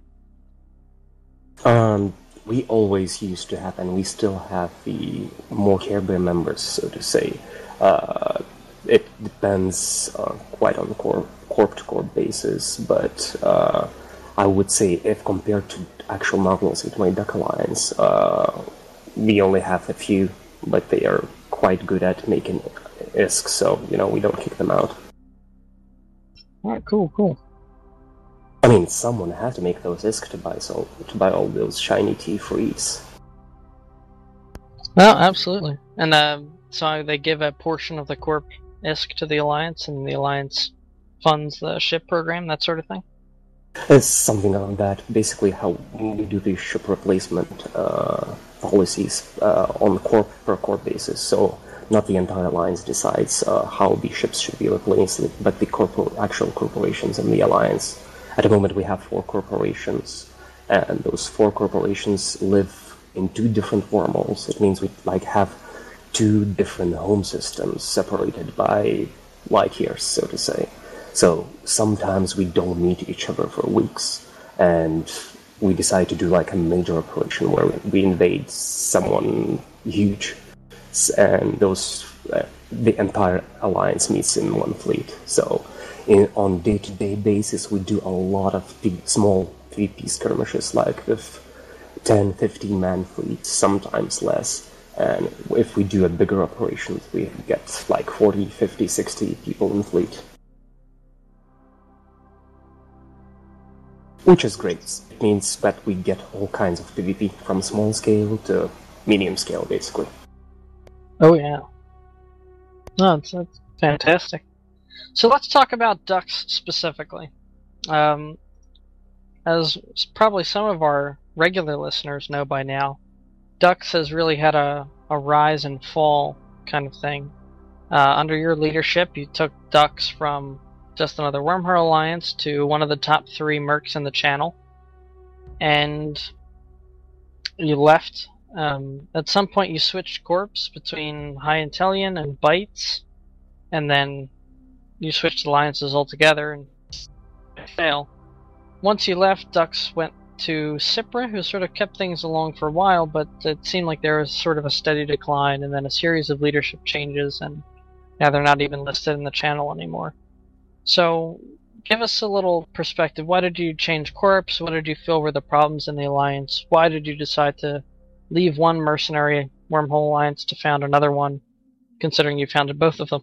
[SPEAKER 6] Um, we always used to have, and we still have the more Care Bear members, so to say. Uh, it depends uh, quite on corp, corp-to-corp basis, but uh, I would say if compared to actual Marvelous Ultimate Duck Alliance, uh, we only have a few, but they are quite good at making I S K, so, you know, we don't kick them out.
[SPEAKER 2] Alright, cool, cool.
[SPEAKER 6] I mean, someone has to make those I S K to buy, so, to buy all those shiny T-Frees.
[SPEAKER 2] Well, absolutely. And uh, so they give a portion of the Corp I S K to the Alliance, and the Alliance funds the ship program, that sort of thing?
[SPEAKER 6] It's something like that. Basically, how we do the ship replacement uh, policies uh, on corp per corp basis. So, not the entire alliance decides uh, how the ships should be replaced, but the corpor- actual corporations in the alliance. At the moment, we have four corporations, and those four corporations live in two different wormholes. It means we like have two different home systems separated by light years, so to say. So sometimes we don't meet each other for weeks, and we decide to do like a major operation where we invade someone huge, and those uh, the entire alliance meets in one fleet. So in, on day-to-day basis, we do a lot of big, small PvP skirmishes, like with ten, fifteen man fleets, sometimes less. And if we do a bigger operation, we get like forty, fifty, sixty people in fleet. Which is great. It means that we get all kinds of PvP, from small scale to medium scale, basically.
[SPEAKER 2] Oh yeah. No, it's, it's fantastic. So let's talk about Dux specifically. Um, as probably some of our regular listeners know by now, Dux has really had a, a rise and fall kind of thing. Uh, under your leadership, you took Dux from just another Wormhole Alliance to one of the top three mercs in the channel. And you left. Um, at some point, you switched corps between High Intellion and Bytes, and then you switched alliances altogether and fail. Once you left, Dux went to Cipra, who sort of kept things along for a while, but it seemed like there was sort of a steady decline, and then a series of leadership changes, and now they're not even listed in the channel anymore. So, give us a little perspective. Why did you change corps? What did you feel were the problems in the alliance? Why did you decide to leave one mercenary wormhole alliance to found another one, considering you founded both of them?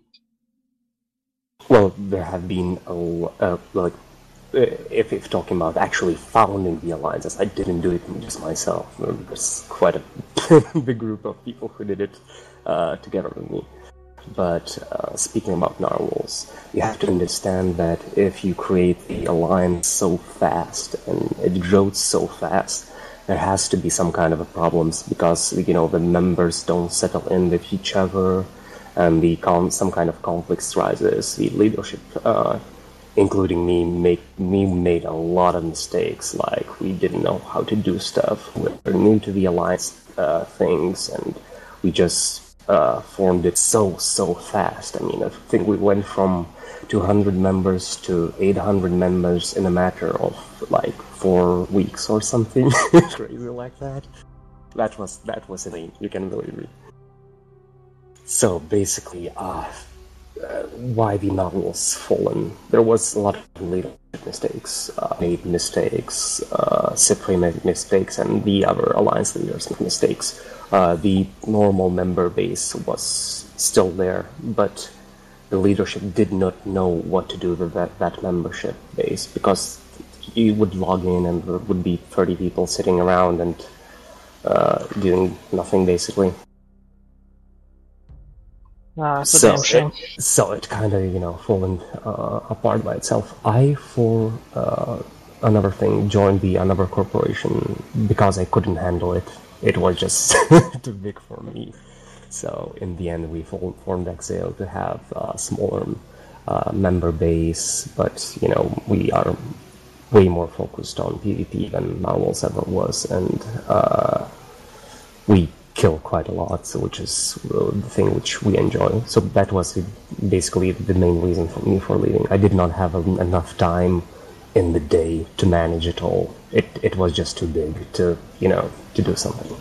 [SPEAKER 6] Well, there have been a uh, like if if talking about actually founding the alliances, I didn't do it just myself. There's quite a big group of people who did it uh, together with me. But uh, speaking about narwhals, you have to understand that if you create the alliance so fast and it grows so fast, there has to be some kind of a problems because you know the members don't settle in with each other, and the con- some kind of conflicts rises. The leadership, uh, including me, make me made a lot of mistakes. Like we didn't know how to do stuff. We were new to the alliance uh, things, and we just. Uh, formed it so, so fast. I mean, I think we went from two hundred members to eight hundred members in a matter of, like, four weeks or something. Crazy like that. That was, that was insane. You can believe me. So, basically, uh, uh, why the novels fallen? There was a lot of leadership mistakes. Uh, made mistakes. Uh, Cipri made mistakes, and the other alliance leaders made mistakes. Uh, the normal member base was still there, but the leadership did not know what to do with that, that membership base, because you would log in and there would be thirty people sitting around and uh, doing nothing, basically.
[SPEAKER 2] Ah, that's a
[SPEAKER 6] so,
[SPEAKER 2] damn shame.
[SPEAKER 6] It, so it kind of, you know, fallen uh, apart by itself. I, for uh, another thing, joined the another corporation because I couldn't handle it. It was just too big for me. So in the end, we formed Exile to have a smaller uh, member base, but you know we are way more focused on PvP than Narwhals ever was, and uh, we kill quite a lot, so which is uh, the thing which we enjoy. So that was basically the main reason for me for leaving. I did not have enough time in the day to manage it all. It it was just too big to, you know, to do something.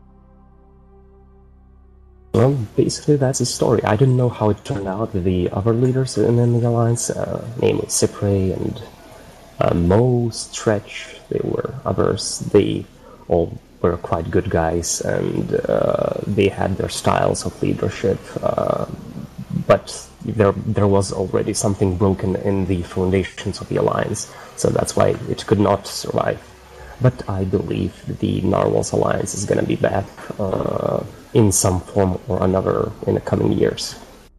[SPEAKER 6] Well, basically that's the story. I didn't know how it turned out with the other leaders in, in the alliance, uh, namely Cipri and uh, Mo, Stretch. They were others. They all were quite good guys, and uh, they had their styles of leadership. Uh, but there there was already something broken in the foundations of the alliance, so that's why it could not survive. But I believe the Narwhals alliance is going to be back uh, in some form or another in the coming years.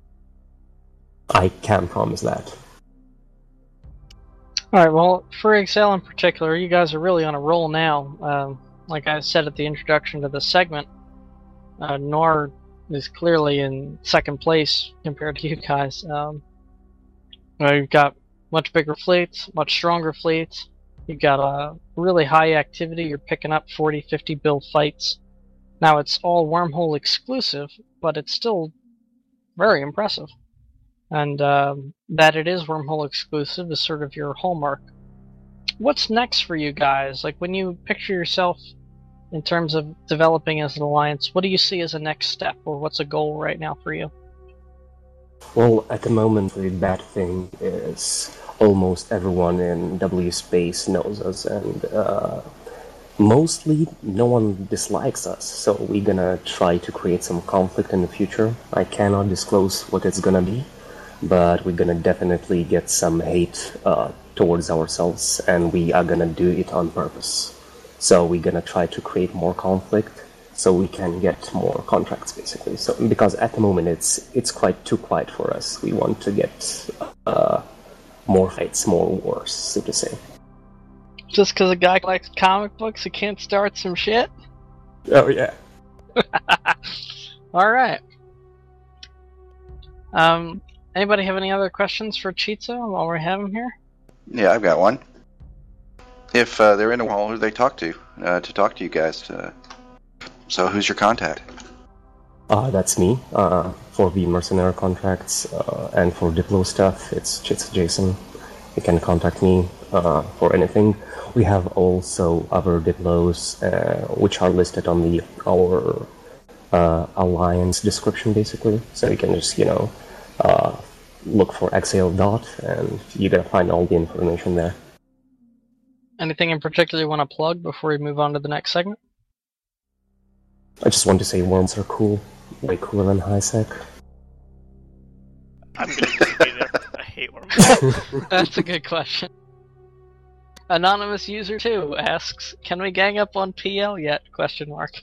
[SPEAKER 6] I can promise that.
[SPEAKER 2] Alright, well, for Exile in particular, you guys are really on a roll now. Um, like I said at the introduction to the segment, uh, Nor is clearly in second place compared to you guys. Um, well, you've got much bigger fleets, much stronger fleets. You've got a really high activity. You're picking up forty, fifty build fights. Now it's all Wormhole exclusive, but it's still very impressive. And um, that it is Wormhole exclusive is sort of your hallmark. What's next for you guys? Like, when you picture yourself in terms of developing as an alliance, what do you see as a next step, or what's a goal right now for you?
[SPEAKER 6] Well, at the moment, the bad thing is almost everyone in W Space knows us, and uh, mostly no one dislikes us, so we're gonna try to create some conflict in the future. I cannot disclose what it's gonna be, but we're gonna definitely get some hate uh, towards ourselves, and we are gonna do it on purpose. So we're gonna try to create more conflict so we can get more contracts, basically. So because at the moment it's it's quite too quiet for us. We want to get uh, more fights, more wars, so to say.
[SPEAKER 2] Just because a guy likes comic books, he can't start some shit?
[SPEAKER 6] Oh yeah.
[SPEAKER 2] All right. Um. Anybody have any other questions for Chitsa while we have him here?
[SPEAKER 4] Yeah, I've got one. If uh, they're in a wall, who do they talk to? Uh, to talk to you guys? To So who's your contact?
[SPEAKER 6] Uh, that's me. Uh, for the mercenary contracts uh, and for Diplo stuff, it's it's Jason. You can contact me uh, for anything. We have also other Diplos, uh, which are listed on the our uh, alliance description, basically. So you can just, you know, uh, look for Exhale Dot, and you're gonna find all the information there.
[SPEAKER 2] Anything in particular you want to plug before we move on to the next segment?
[SPEAKER 6] I just want to say worms are cool. Way cooler than HiSec.
[SPEAKER 3] I'm going to disagree there. I hate worms.
[SPEAKER 2] That's a good question. Anonymous user two asks, "Can we gang up on P L yet?" Question mark.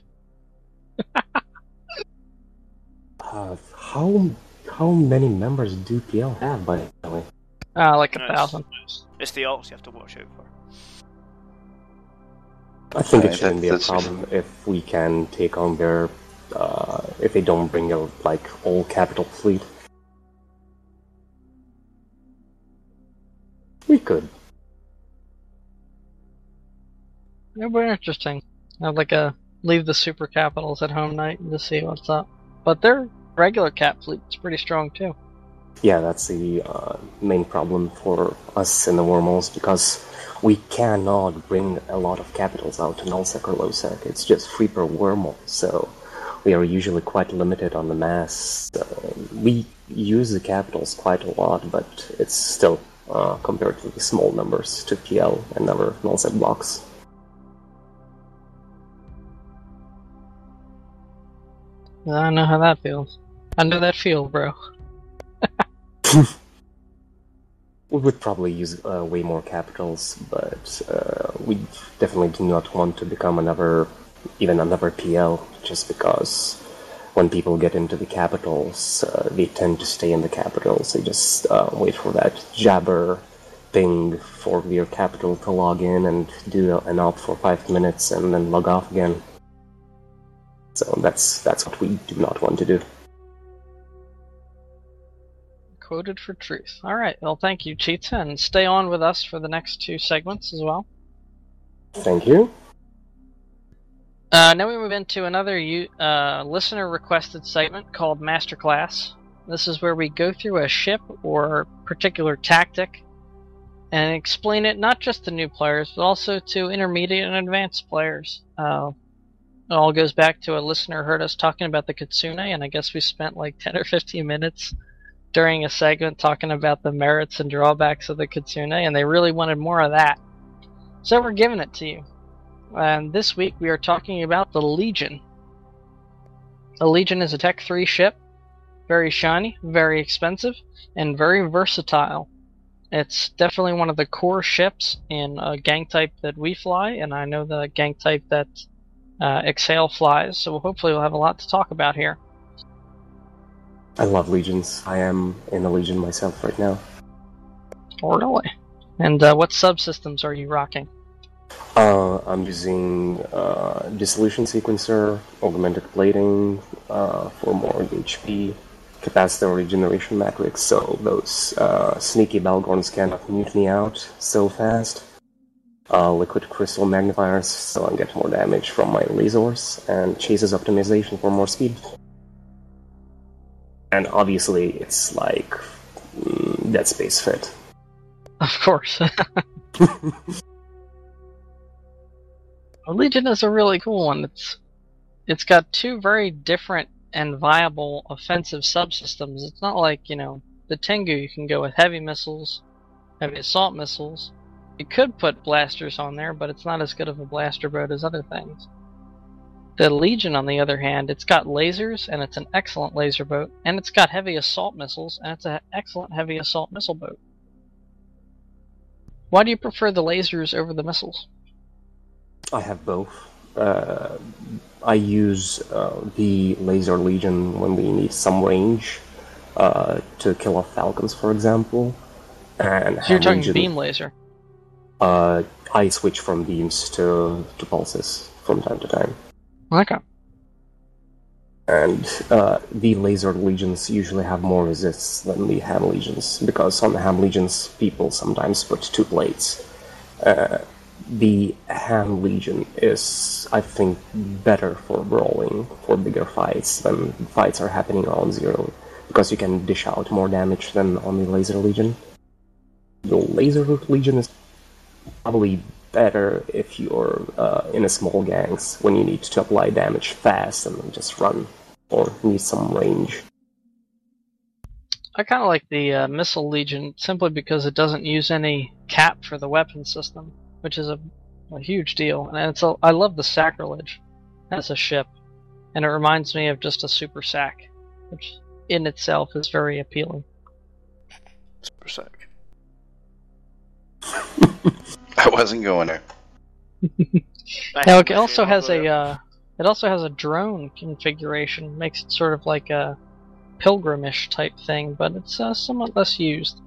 [SPEAKER 6] uh, how how many members do P L have, by the way?
[SPEAKER 2] Ah, uh, like a
[SPEAKER 3] No,
[SPEAKER 2] thousand.
[SPEAKER 3] It's, it's the alts you have to watch out for.
[SPEAKER 6] I think
[SPEAKER 4] Right,
[SPEAKER 6] it shouldn't
[SPEAKER 4] that-
[SPEAKER 6] be a
[SPEAKER 4] that's-
[SPEAKER 6] problem if we can take on their, uh, if they don't bring a, like, all capital fleet. We could.
[SPEAKER 2] It'd be interesting. Have like a leave the super capitals at home night and just see what's up. But their regular cap fleet's pretty strong too.
[SPEAKER 6] Yeah, that's the uh, main problem for us in the wormholes, because we cannot bring a lot of capitals out to nullsec or lowsec. It's just free per wormhole, so we are usually quite limited on the mass. Uh, we use the capitals quite a lot, but it's still uh, comparatively small numbers to P L and other nullsec blocks.
[SPEAKER 2] I know how that feels. I know that feel, bro.
[SPEAKER 6] We would probably use uh, way more capitals, but uh, we definitely do not want to become another, even another P L, just because when people get into the capitals, uh, they tend to stay in the capitals. They just uh, wait for that jabber ping for their capital to log in and do an op for five minutes and then log off again. So that's that's what we do not want to do.
[SPEAKER 2] Quoted for truth. Alright, well thank you, Cheetah, and stay on with us for the next two segments as well.
[SPEAKER 6] Thank you.
[SPEAKER 2] Uh, now we move into another uh, listener-requested segment called Masterclass. This is where we go through a ship or particular tactic and explain it not just to new players, but also to intermediate and advanced players. Uh, it all goes back to a listener heard us talking about the Kitsune, and I guess we spent like ten or fifteen minutes during a segment talking about the merits and drawbacks of the Kitsune, and they really wanted more of that. So we're giving it to you. And this week we are talking about the Legion. The Legion is a Tech three ship, very shiny, very expensive, and very versatile. It's definitely one of the core ships in a gang type that we fly, and I know the gang type that uh, Exhale flies, so hopefully we'll have a lot to talk about here.
[SPEAKER 6] I love Legions. I am in a Legion myself right now.
[SPEAKER 2] Oh, really? And uh, what subsystems are you rocking?
[SPEAKER 6] Uh, I'm using uh, Dissolution Sequencer, Augmented Plating uh, for more H P, Capacitor Regeneration Matrix, so those uh, sneaky Balgorns cannot mute me out so fast. Uh, Liquid Crystal Magnifiers, so I get more damage from my Lasers, and Chases Optimization for more speed. And obviously, it's like mm, Dead Space fit.
[SPEAKER 2] Of course. Legion is a really cool one. It's it's got two very different and viable offensive subsystems. It's not like, you know, the Tengu, you can go with heavy missiles, heavy assault missiles. You could put blasters on there, but it's not as good of a blaster boat as other things. The Legion, on the other hand, it's got lasers, and it's an excellent laser boat, and it's got heavy assault missiles, and it's an excellent heavy assault missile boat. Why do you prefer the lasers over the missiles?
[SPEAKER 6] I have both. Uh, I use uh, the Laser Legion when we need some range uh, to kill off Falcons, for example. And
[SPEAKER 2] So you're talking
[SPEAKER 6] Legion,
[SPEAKER 2] beam laser.
[SPEAKER 6] Uh, I switch from beams to, to pulses from time to time.
[SPEAKER 2] Okay.
[SPEAKER 6] And uh, the Laser Legions usually have more resists than the Ham Legions, because on the Ham Legions, people sometimes put two plates. Uh, the Hand Legion is, I think, better for brawling, for bigger fights when fights are happening on Zero, because you can dish out more damage than on the Laser Legion. The Laser Legion is probably better if you're uh, in a small gangs, when you need to apply damage fast and just run, or need some range.
[SPEAKER 2] I kind of like the uh, Missile Legion simply because it doesn't use any cap for the weapon system, which is a, a huge deal. And it's a, I love the Sacrilege as a ship, and it reminds me of just a Super Sac, which in itself is very appealing.
[SPEAKER 3] Super Sac.
[SPEAKER 4] I wasn't going there.
[SPEAKER 2] Now it also has a uh, it also has a drone configuration, makes it sort of like a pilgrimish type thing, but it's uh, somewhat less used.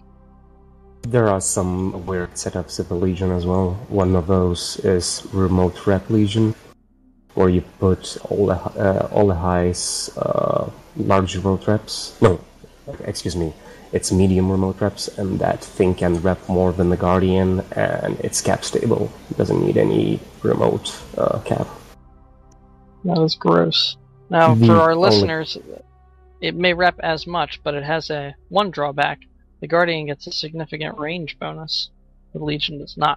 [SPEAKER 6] There are some weird setups of the Legion as well. One of those is Remote Rep Legion, where you put all the uh, all the highs uh, large remote reps. No, excuse me. It's medium remote reps, and that thing can rep more than the Guardian, and it's cap stable. It doesn't need any remote uh, cap.
[SPEAKER 2] That is gross. Now,
[SPEAKER 6] The
[SPEAKER 2] for our
[SPEAKER 6] only-
[SPEAKER 2] listeners, it may rep as much, but it has a one drawback. The Guardian gets a significant range bonus. The Legion does not.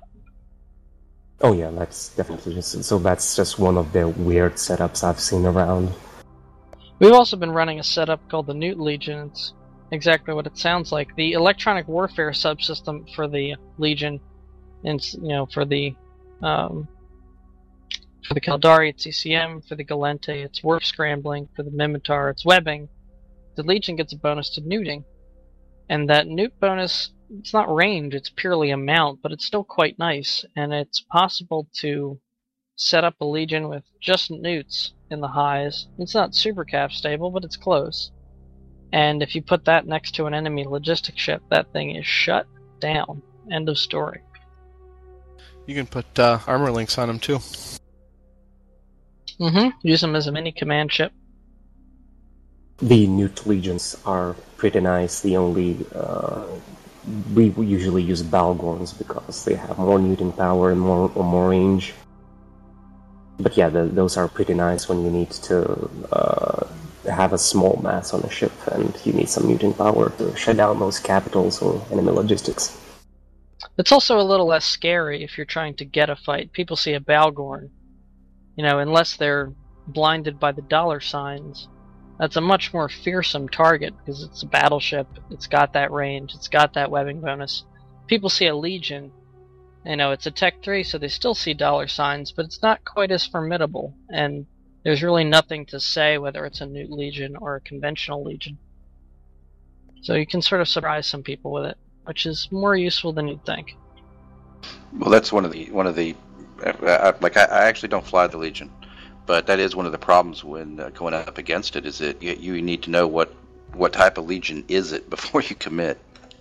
[SPEAKER 6] Oh yeah, that's definitely just so. That's just one of the weird setups I've seen around.
[SPEAKER 2] We've also been running a setup called the Newt Legion. It's exactly what it sounds like. The electronic warfare subsystem for the Legion, and you know, for the um, for the Caldari, it's E C M. For the Galente, it's warp scrambling. For the Mimitar, it's webbing. The Legion gets a bonus to neuting, and that neut bonus, it's not range, it's purely amount, but it's still quite nice, and it's possible to set up a Legion with just neuts in the highs. It's not super cap stable, but it's close. And if you put that next to an enemy logistic ship, that thing is shut down. End of story.
[SPEAKER 5] You can put uh, armor links on them too.
[SPEAKER 2] Mm-hmm. Use them as a mini command ship.
[SPEAKER 6] The Newt Legions are pretty nice. The only uh, we usually use Balgorns because they have more neuting power and more or more range. But yeah, the, those are pretty nice when you need to uh, have a small mass on a ship and you need some neuting power to shut down those capitals or enemy logistics.
[SPEAKER 2] It's also a little less scary if you're trying to get a fight. People see a Balgorn, you know, unless they're blinded by the dollar signs. That's a much more fearsome target because it's a battleship, it's got that range, it's got that webbing bonus. People see a Legion, you know, it's a Tech three, so they still see dollar signs, but it's not quite as formidable, and there's really nothing to say whether it's a Newt Legion or a conventional Legion. So you can sort of surprise some people with it, which is more useful than you'd think.
[SPEAKER 4] Well, that's one of the one of the uh, uh, like I, I actually don't fly the Legion, but that is one of the problems when uh, going up against it. Is that you, you need to know what what type of Legion is it before you commit.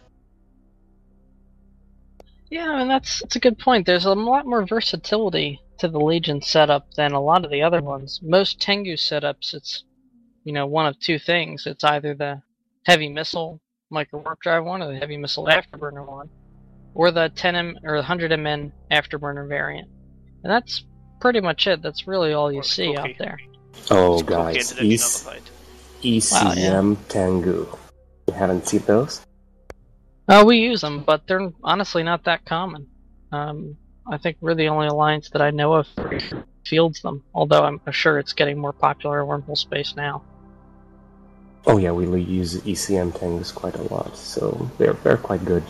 [SPEAKER 2] Yeah, I mean, that's, that's a good point. There's a lot more versatility to the Legion setup than a lot of the other ones. Most Tengu setups, it's, you know, one of two things. It's either the heavy missile micro warp drive one or the heavy missile afterburner one, or the ten M or the one hundred M N afterburner variant. And that's pretty much it. That's really all you
[SPEAKER 3] Or
[SPEAKER 2] see
[SPEAKER 3] Cloaky.
[SPEAKER 2] out there.
[SPEAKER 6] Oh,
[SPEAKER 3] It's Cloaky
[SPEAKER 6] guys,
[SPEAKER 3] Edition
[SPEAKER 6] E-
[SPEAKER 3] nullified.
[SPEAKER 6] E C M
[SPEAKER 2] Wow, yeah.
[SPEAKER 6] Tengu. You haven't seen those?
[SPEAKER 2] Uh, we use them, but they're honestly not that common. Um, I think we're the only alliance that I know of that fields them, although I'm sure it's getting more popular in wormhole space now.
[SPEAKER 6] Oh yeah, we use E C M Tengus quite a lot, so they're they're quite good.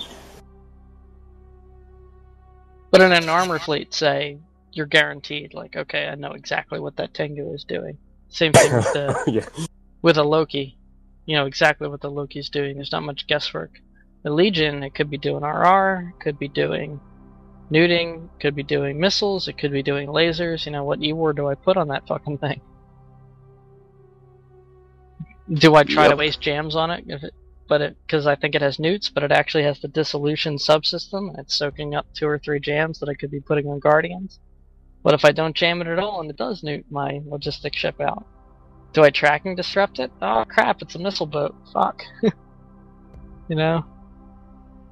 [SPEAKER 2] But in an armor fleet, say, you're guaranteed, like, okay, I know exactly what that Tengu is doing. Same thing with the
[SPEAKER 6] yeah.
[SPEAKER 2] with a Loki. You know exactly what the Loki's doing. There's not much guesswork. The Legion, it could be doing R R, could be doing neuting, could be doing missiles, it could be doing lasers. You know, what E W A R do I put on that fucking thing? Do I try to
[SPEAKER 4] Yep.
[SPEAKER 2] waste jams on it? If it but it because I think it has newts, but it actually has the dissolution subsystem, and it's soaking up two or three jams that I could be putting on Guardians. What if I don't jam it at all and it does newt my logistic ship out? Do I tracking disrupt it? Oh crap, it's a missile boat. Fuck. You know?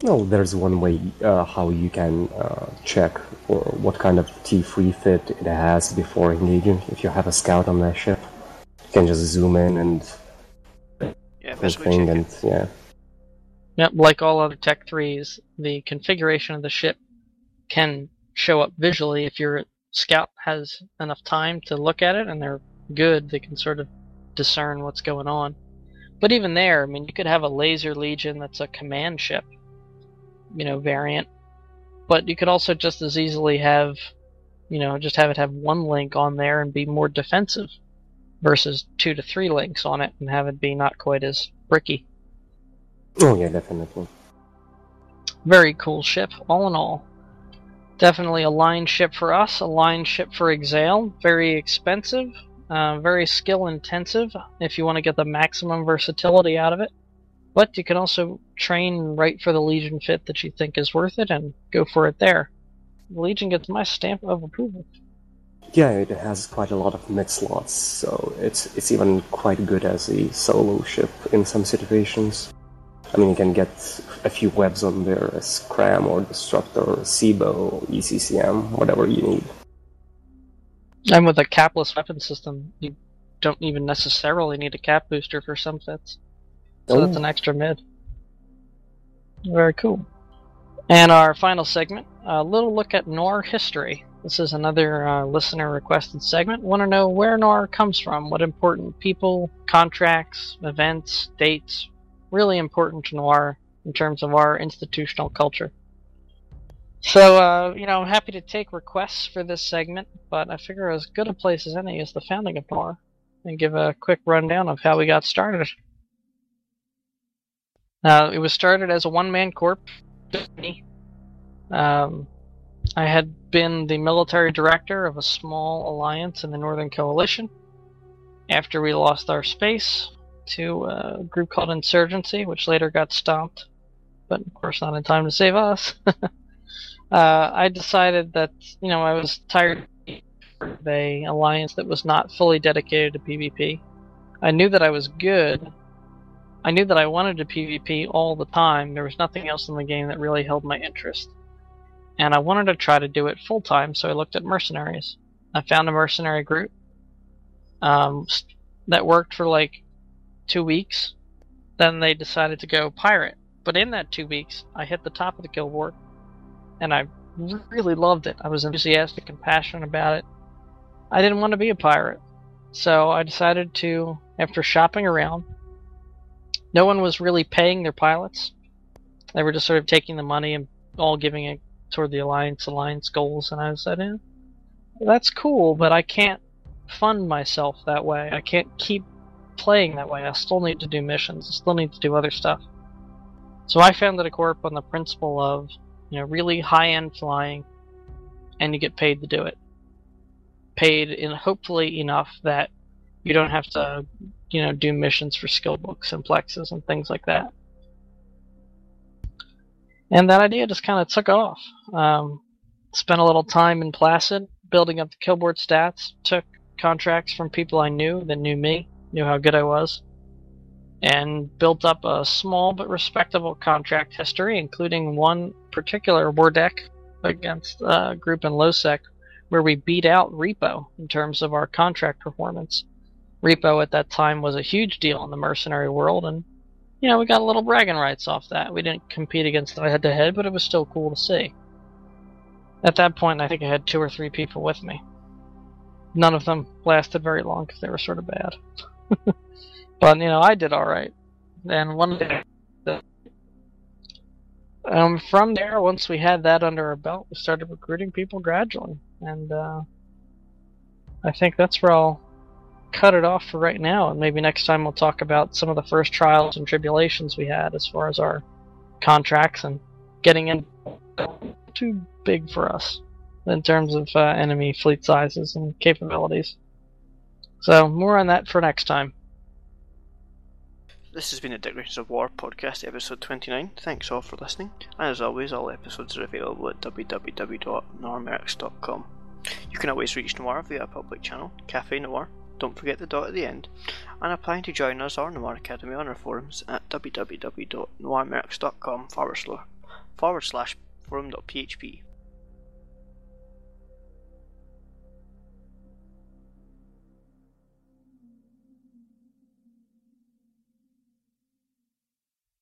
[SPEAKER 6] No, there's one way uh, how you can uh, check for what kind of T three fit it has before engaging. If you have a scout on that ship, you can just zoom in and
[SPEAKER 3] Yeah,
[SPEAKER 6] whole
[SPEAKER 3] basically
[SPEAKER 6] thing,
[SPEAKER 3] check
[SPEAKER 6] and
[SPEAKER 3] it.
[SPEAKER 6] yeah.
[SPEAKER 2] Yep, like all other Tech threes, the configuration of the ship can show up visually if your scout has enough time to look at it and they're good, they can sort of discern what's going on. But even there, I mean, you could have a Laser Legion that's a command ship, you know, variant, but you could also just as easily have, you know, just have it have one link on there and be more defensive versus two to three links on it and have it be not quite as bricky.
[SPEAKER 6] Oh yeah, definitely.
[SPEAKER 2] Very cool ship, all in all. Definitely a line ship for us, a line ship for Exail. Very expensive, uh, very skill intensive if you want to get the maximum versatility out of it. But you can also train right for the Legion fit that you think is worth it and go for it there. The Legion gets my stamp of approval.
[SPEAKER 6] Yeah, it has quite a lot of mid slots, so it's it's even quite good as a solo ship in some situations. I mean, you can get a few webs on there as Cram or Destructor, SIBO, E C C M, whatever you need.
[SPEAKER 2] And with a capless weapon system, you don't even necessarily need a cap booster for some fits. So
[SPEAKER 6] Oh.
[SPEAKER 2] that's an extra mid. Very cool. And our final segment, a little look at Noir history. This is another uh, listener-requested segment. Want to know where Noir comes from, what important people, contracts, events, dates, really important to Noir in terms of our institutional culture. So, uh, you know, I'm happy to take requests for this segment, but I figure as good a place as any is the founding of Noir, and give a quick rundown of how we got started. Uh, it was started as a one-man corp. Um, I had been the military director of a small alliance in the Northern Coalition. After we lost our space to a group called Insurgency, which later got stomped, but of course not in time to save us, uh, I decided that, you know, I was tired of an alliance that was not fully dedicated to PvP. I knew that I was good. I knew that I wanted to PvP all the time. There was nothing else in the game that really held my interest. And I wanted to try to do it full time, so I looked at mercenaries. I found a mercenary group um, that worked for like two weeks. Then they decided to go pirate. But in that two weeks, I hit the top of the kill board, and I really loved it. I was enthusiastic and passionate about it. I didn't want to be a pirate. So I decided to, after shopping around, no one was really paying their pilots. They were just sort of taking the money and all giving it toward the Alliance, Alliance goals, and I said, eh, that's cool, but I can't fund myself that way. I can't keep playing that way. I still need to do missions. I still need to do other stuff. So I founded a corp on the principle of, you know, really high-end flying, and you get paid to do it. Paid in hopefully enough that you don't have to, you know, do missions for skill books and plexes and things like that. And that idea just kind of took off. Um, spent a little time in Placid, building up the killboard stats, took contracts from people I knew that knew me, knew how good I was, and built up a small but respectable contract history, including one particular war deck against a group in LowSec where we beat out Repo in terms of our contract performance. Repo at that time was a huge deal in the mercenary world, and you know, we got a little bragging rights off that. We didn't compete against them head to head, but it was still cool to see. At that point, I think I had two or three people with me. None of them lasted very long because they were sort of bad. But, you know, I did alright. And one day, um, from there, once we had that under our belt, we started recruiting people gradually. And uh, I think that's where I'll cut it off for right now, and maybe next time we'll talk about some of the first trials and tribulations we had as far as our contracts and getting in too big for us in terms of uh, enemy fleet sizes and capabilities. So more on that for next time.
[SPEAKER 3] This has been a Declarations of War podcast, episode twenty-nine. Thanks all for listening, and as always, all episodes are available at w w w dot noirmercs dot com. You can always reach Noir via a public channel, Cafe Noir. Don't forget the dot at the end, and applying to join us or Noir Academy on our forums at w w w dot noirmercs dot com forward slash forward slash forum.php.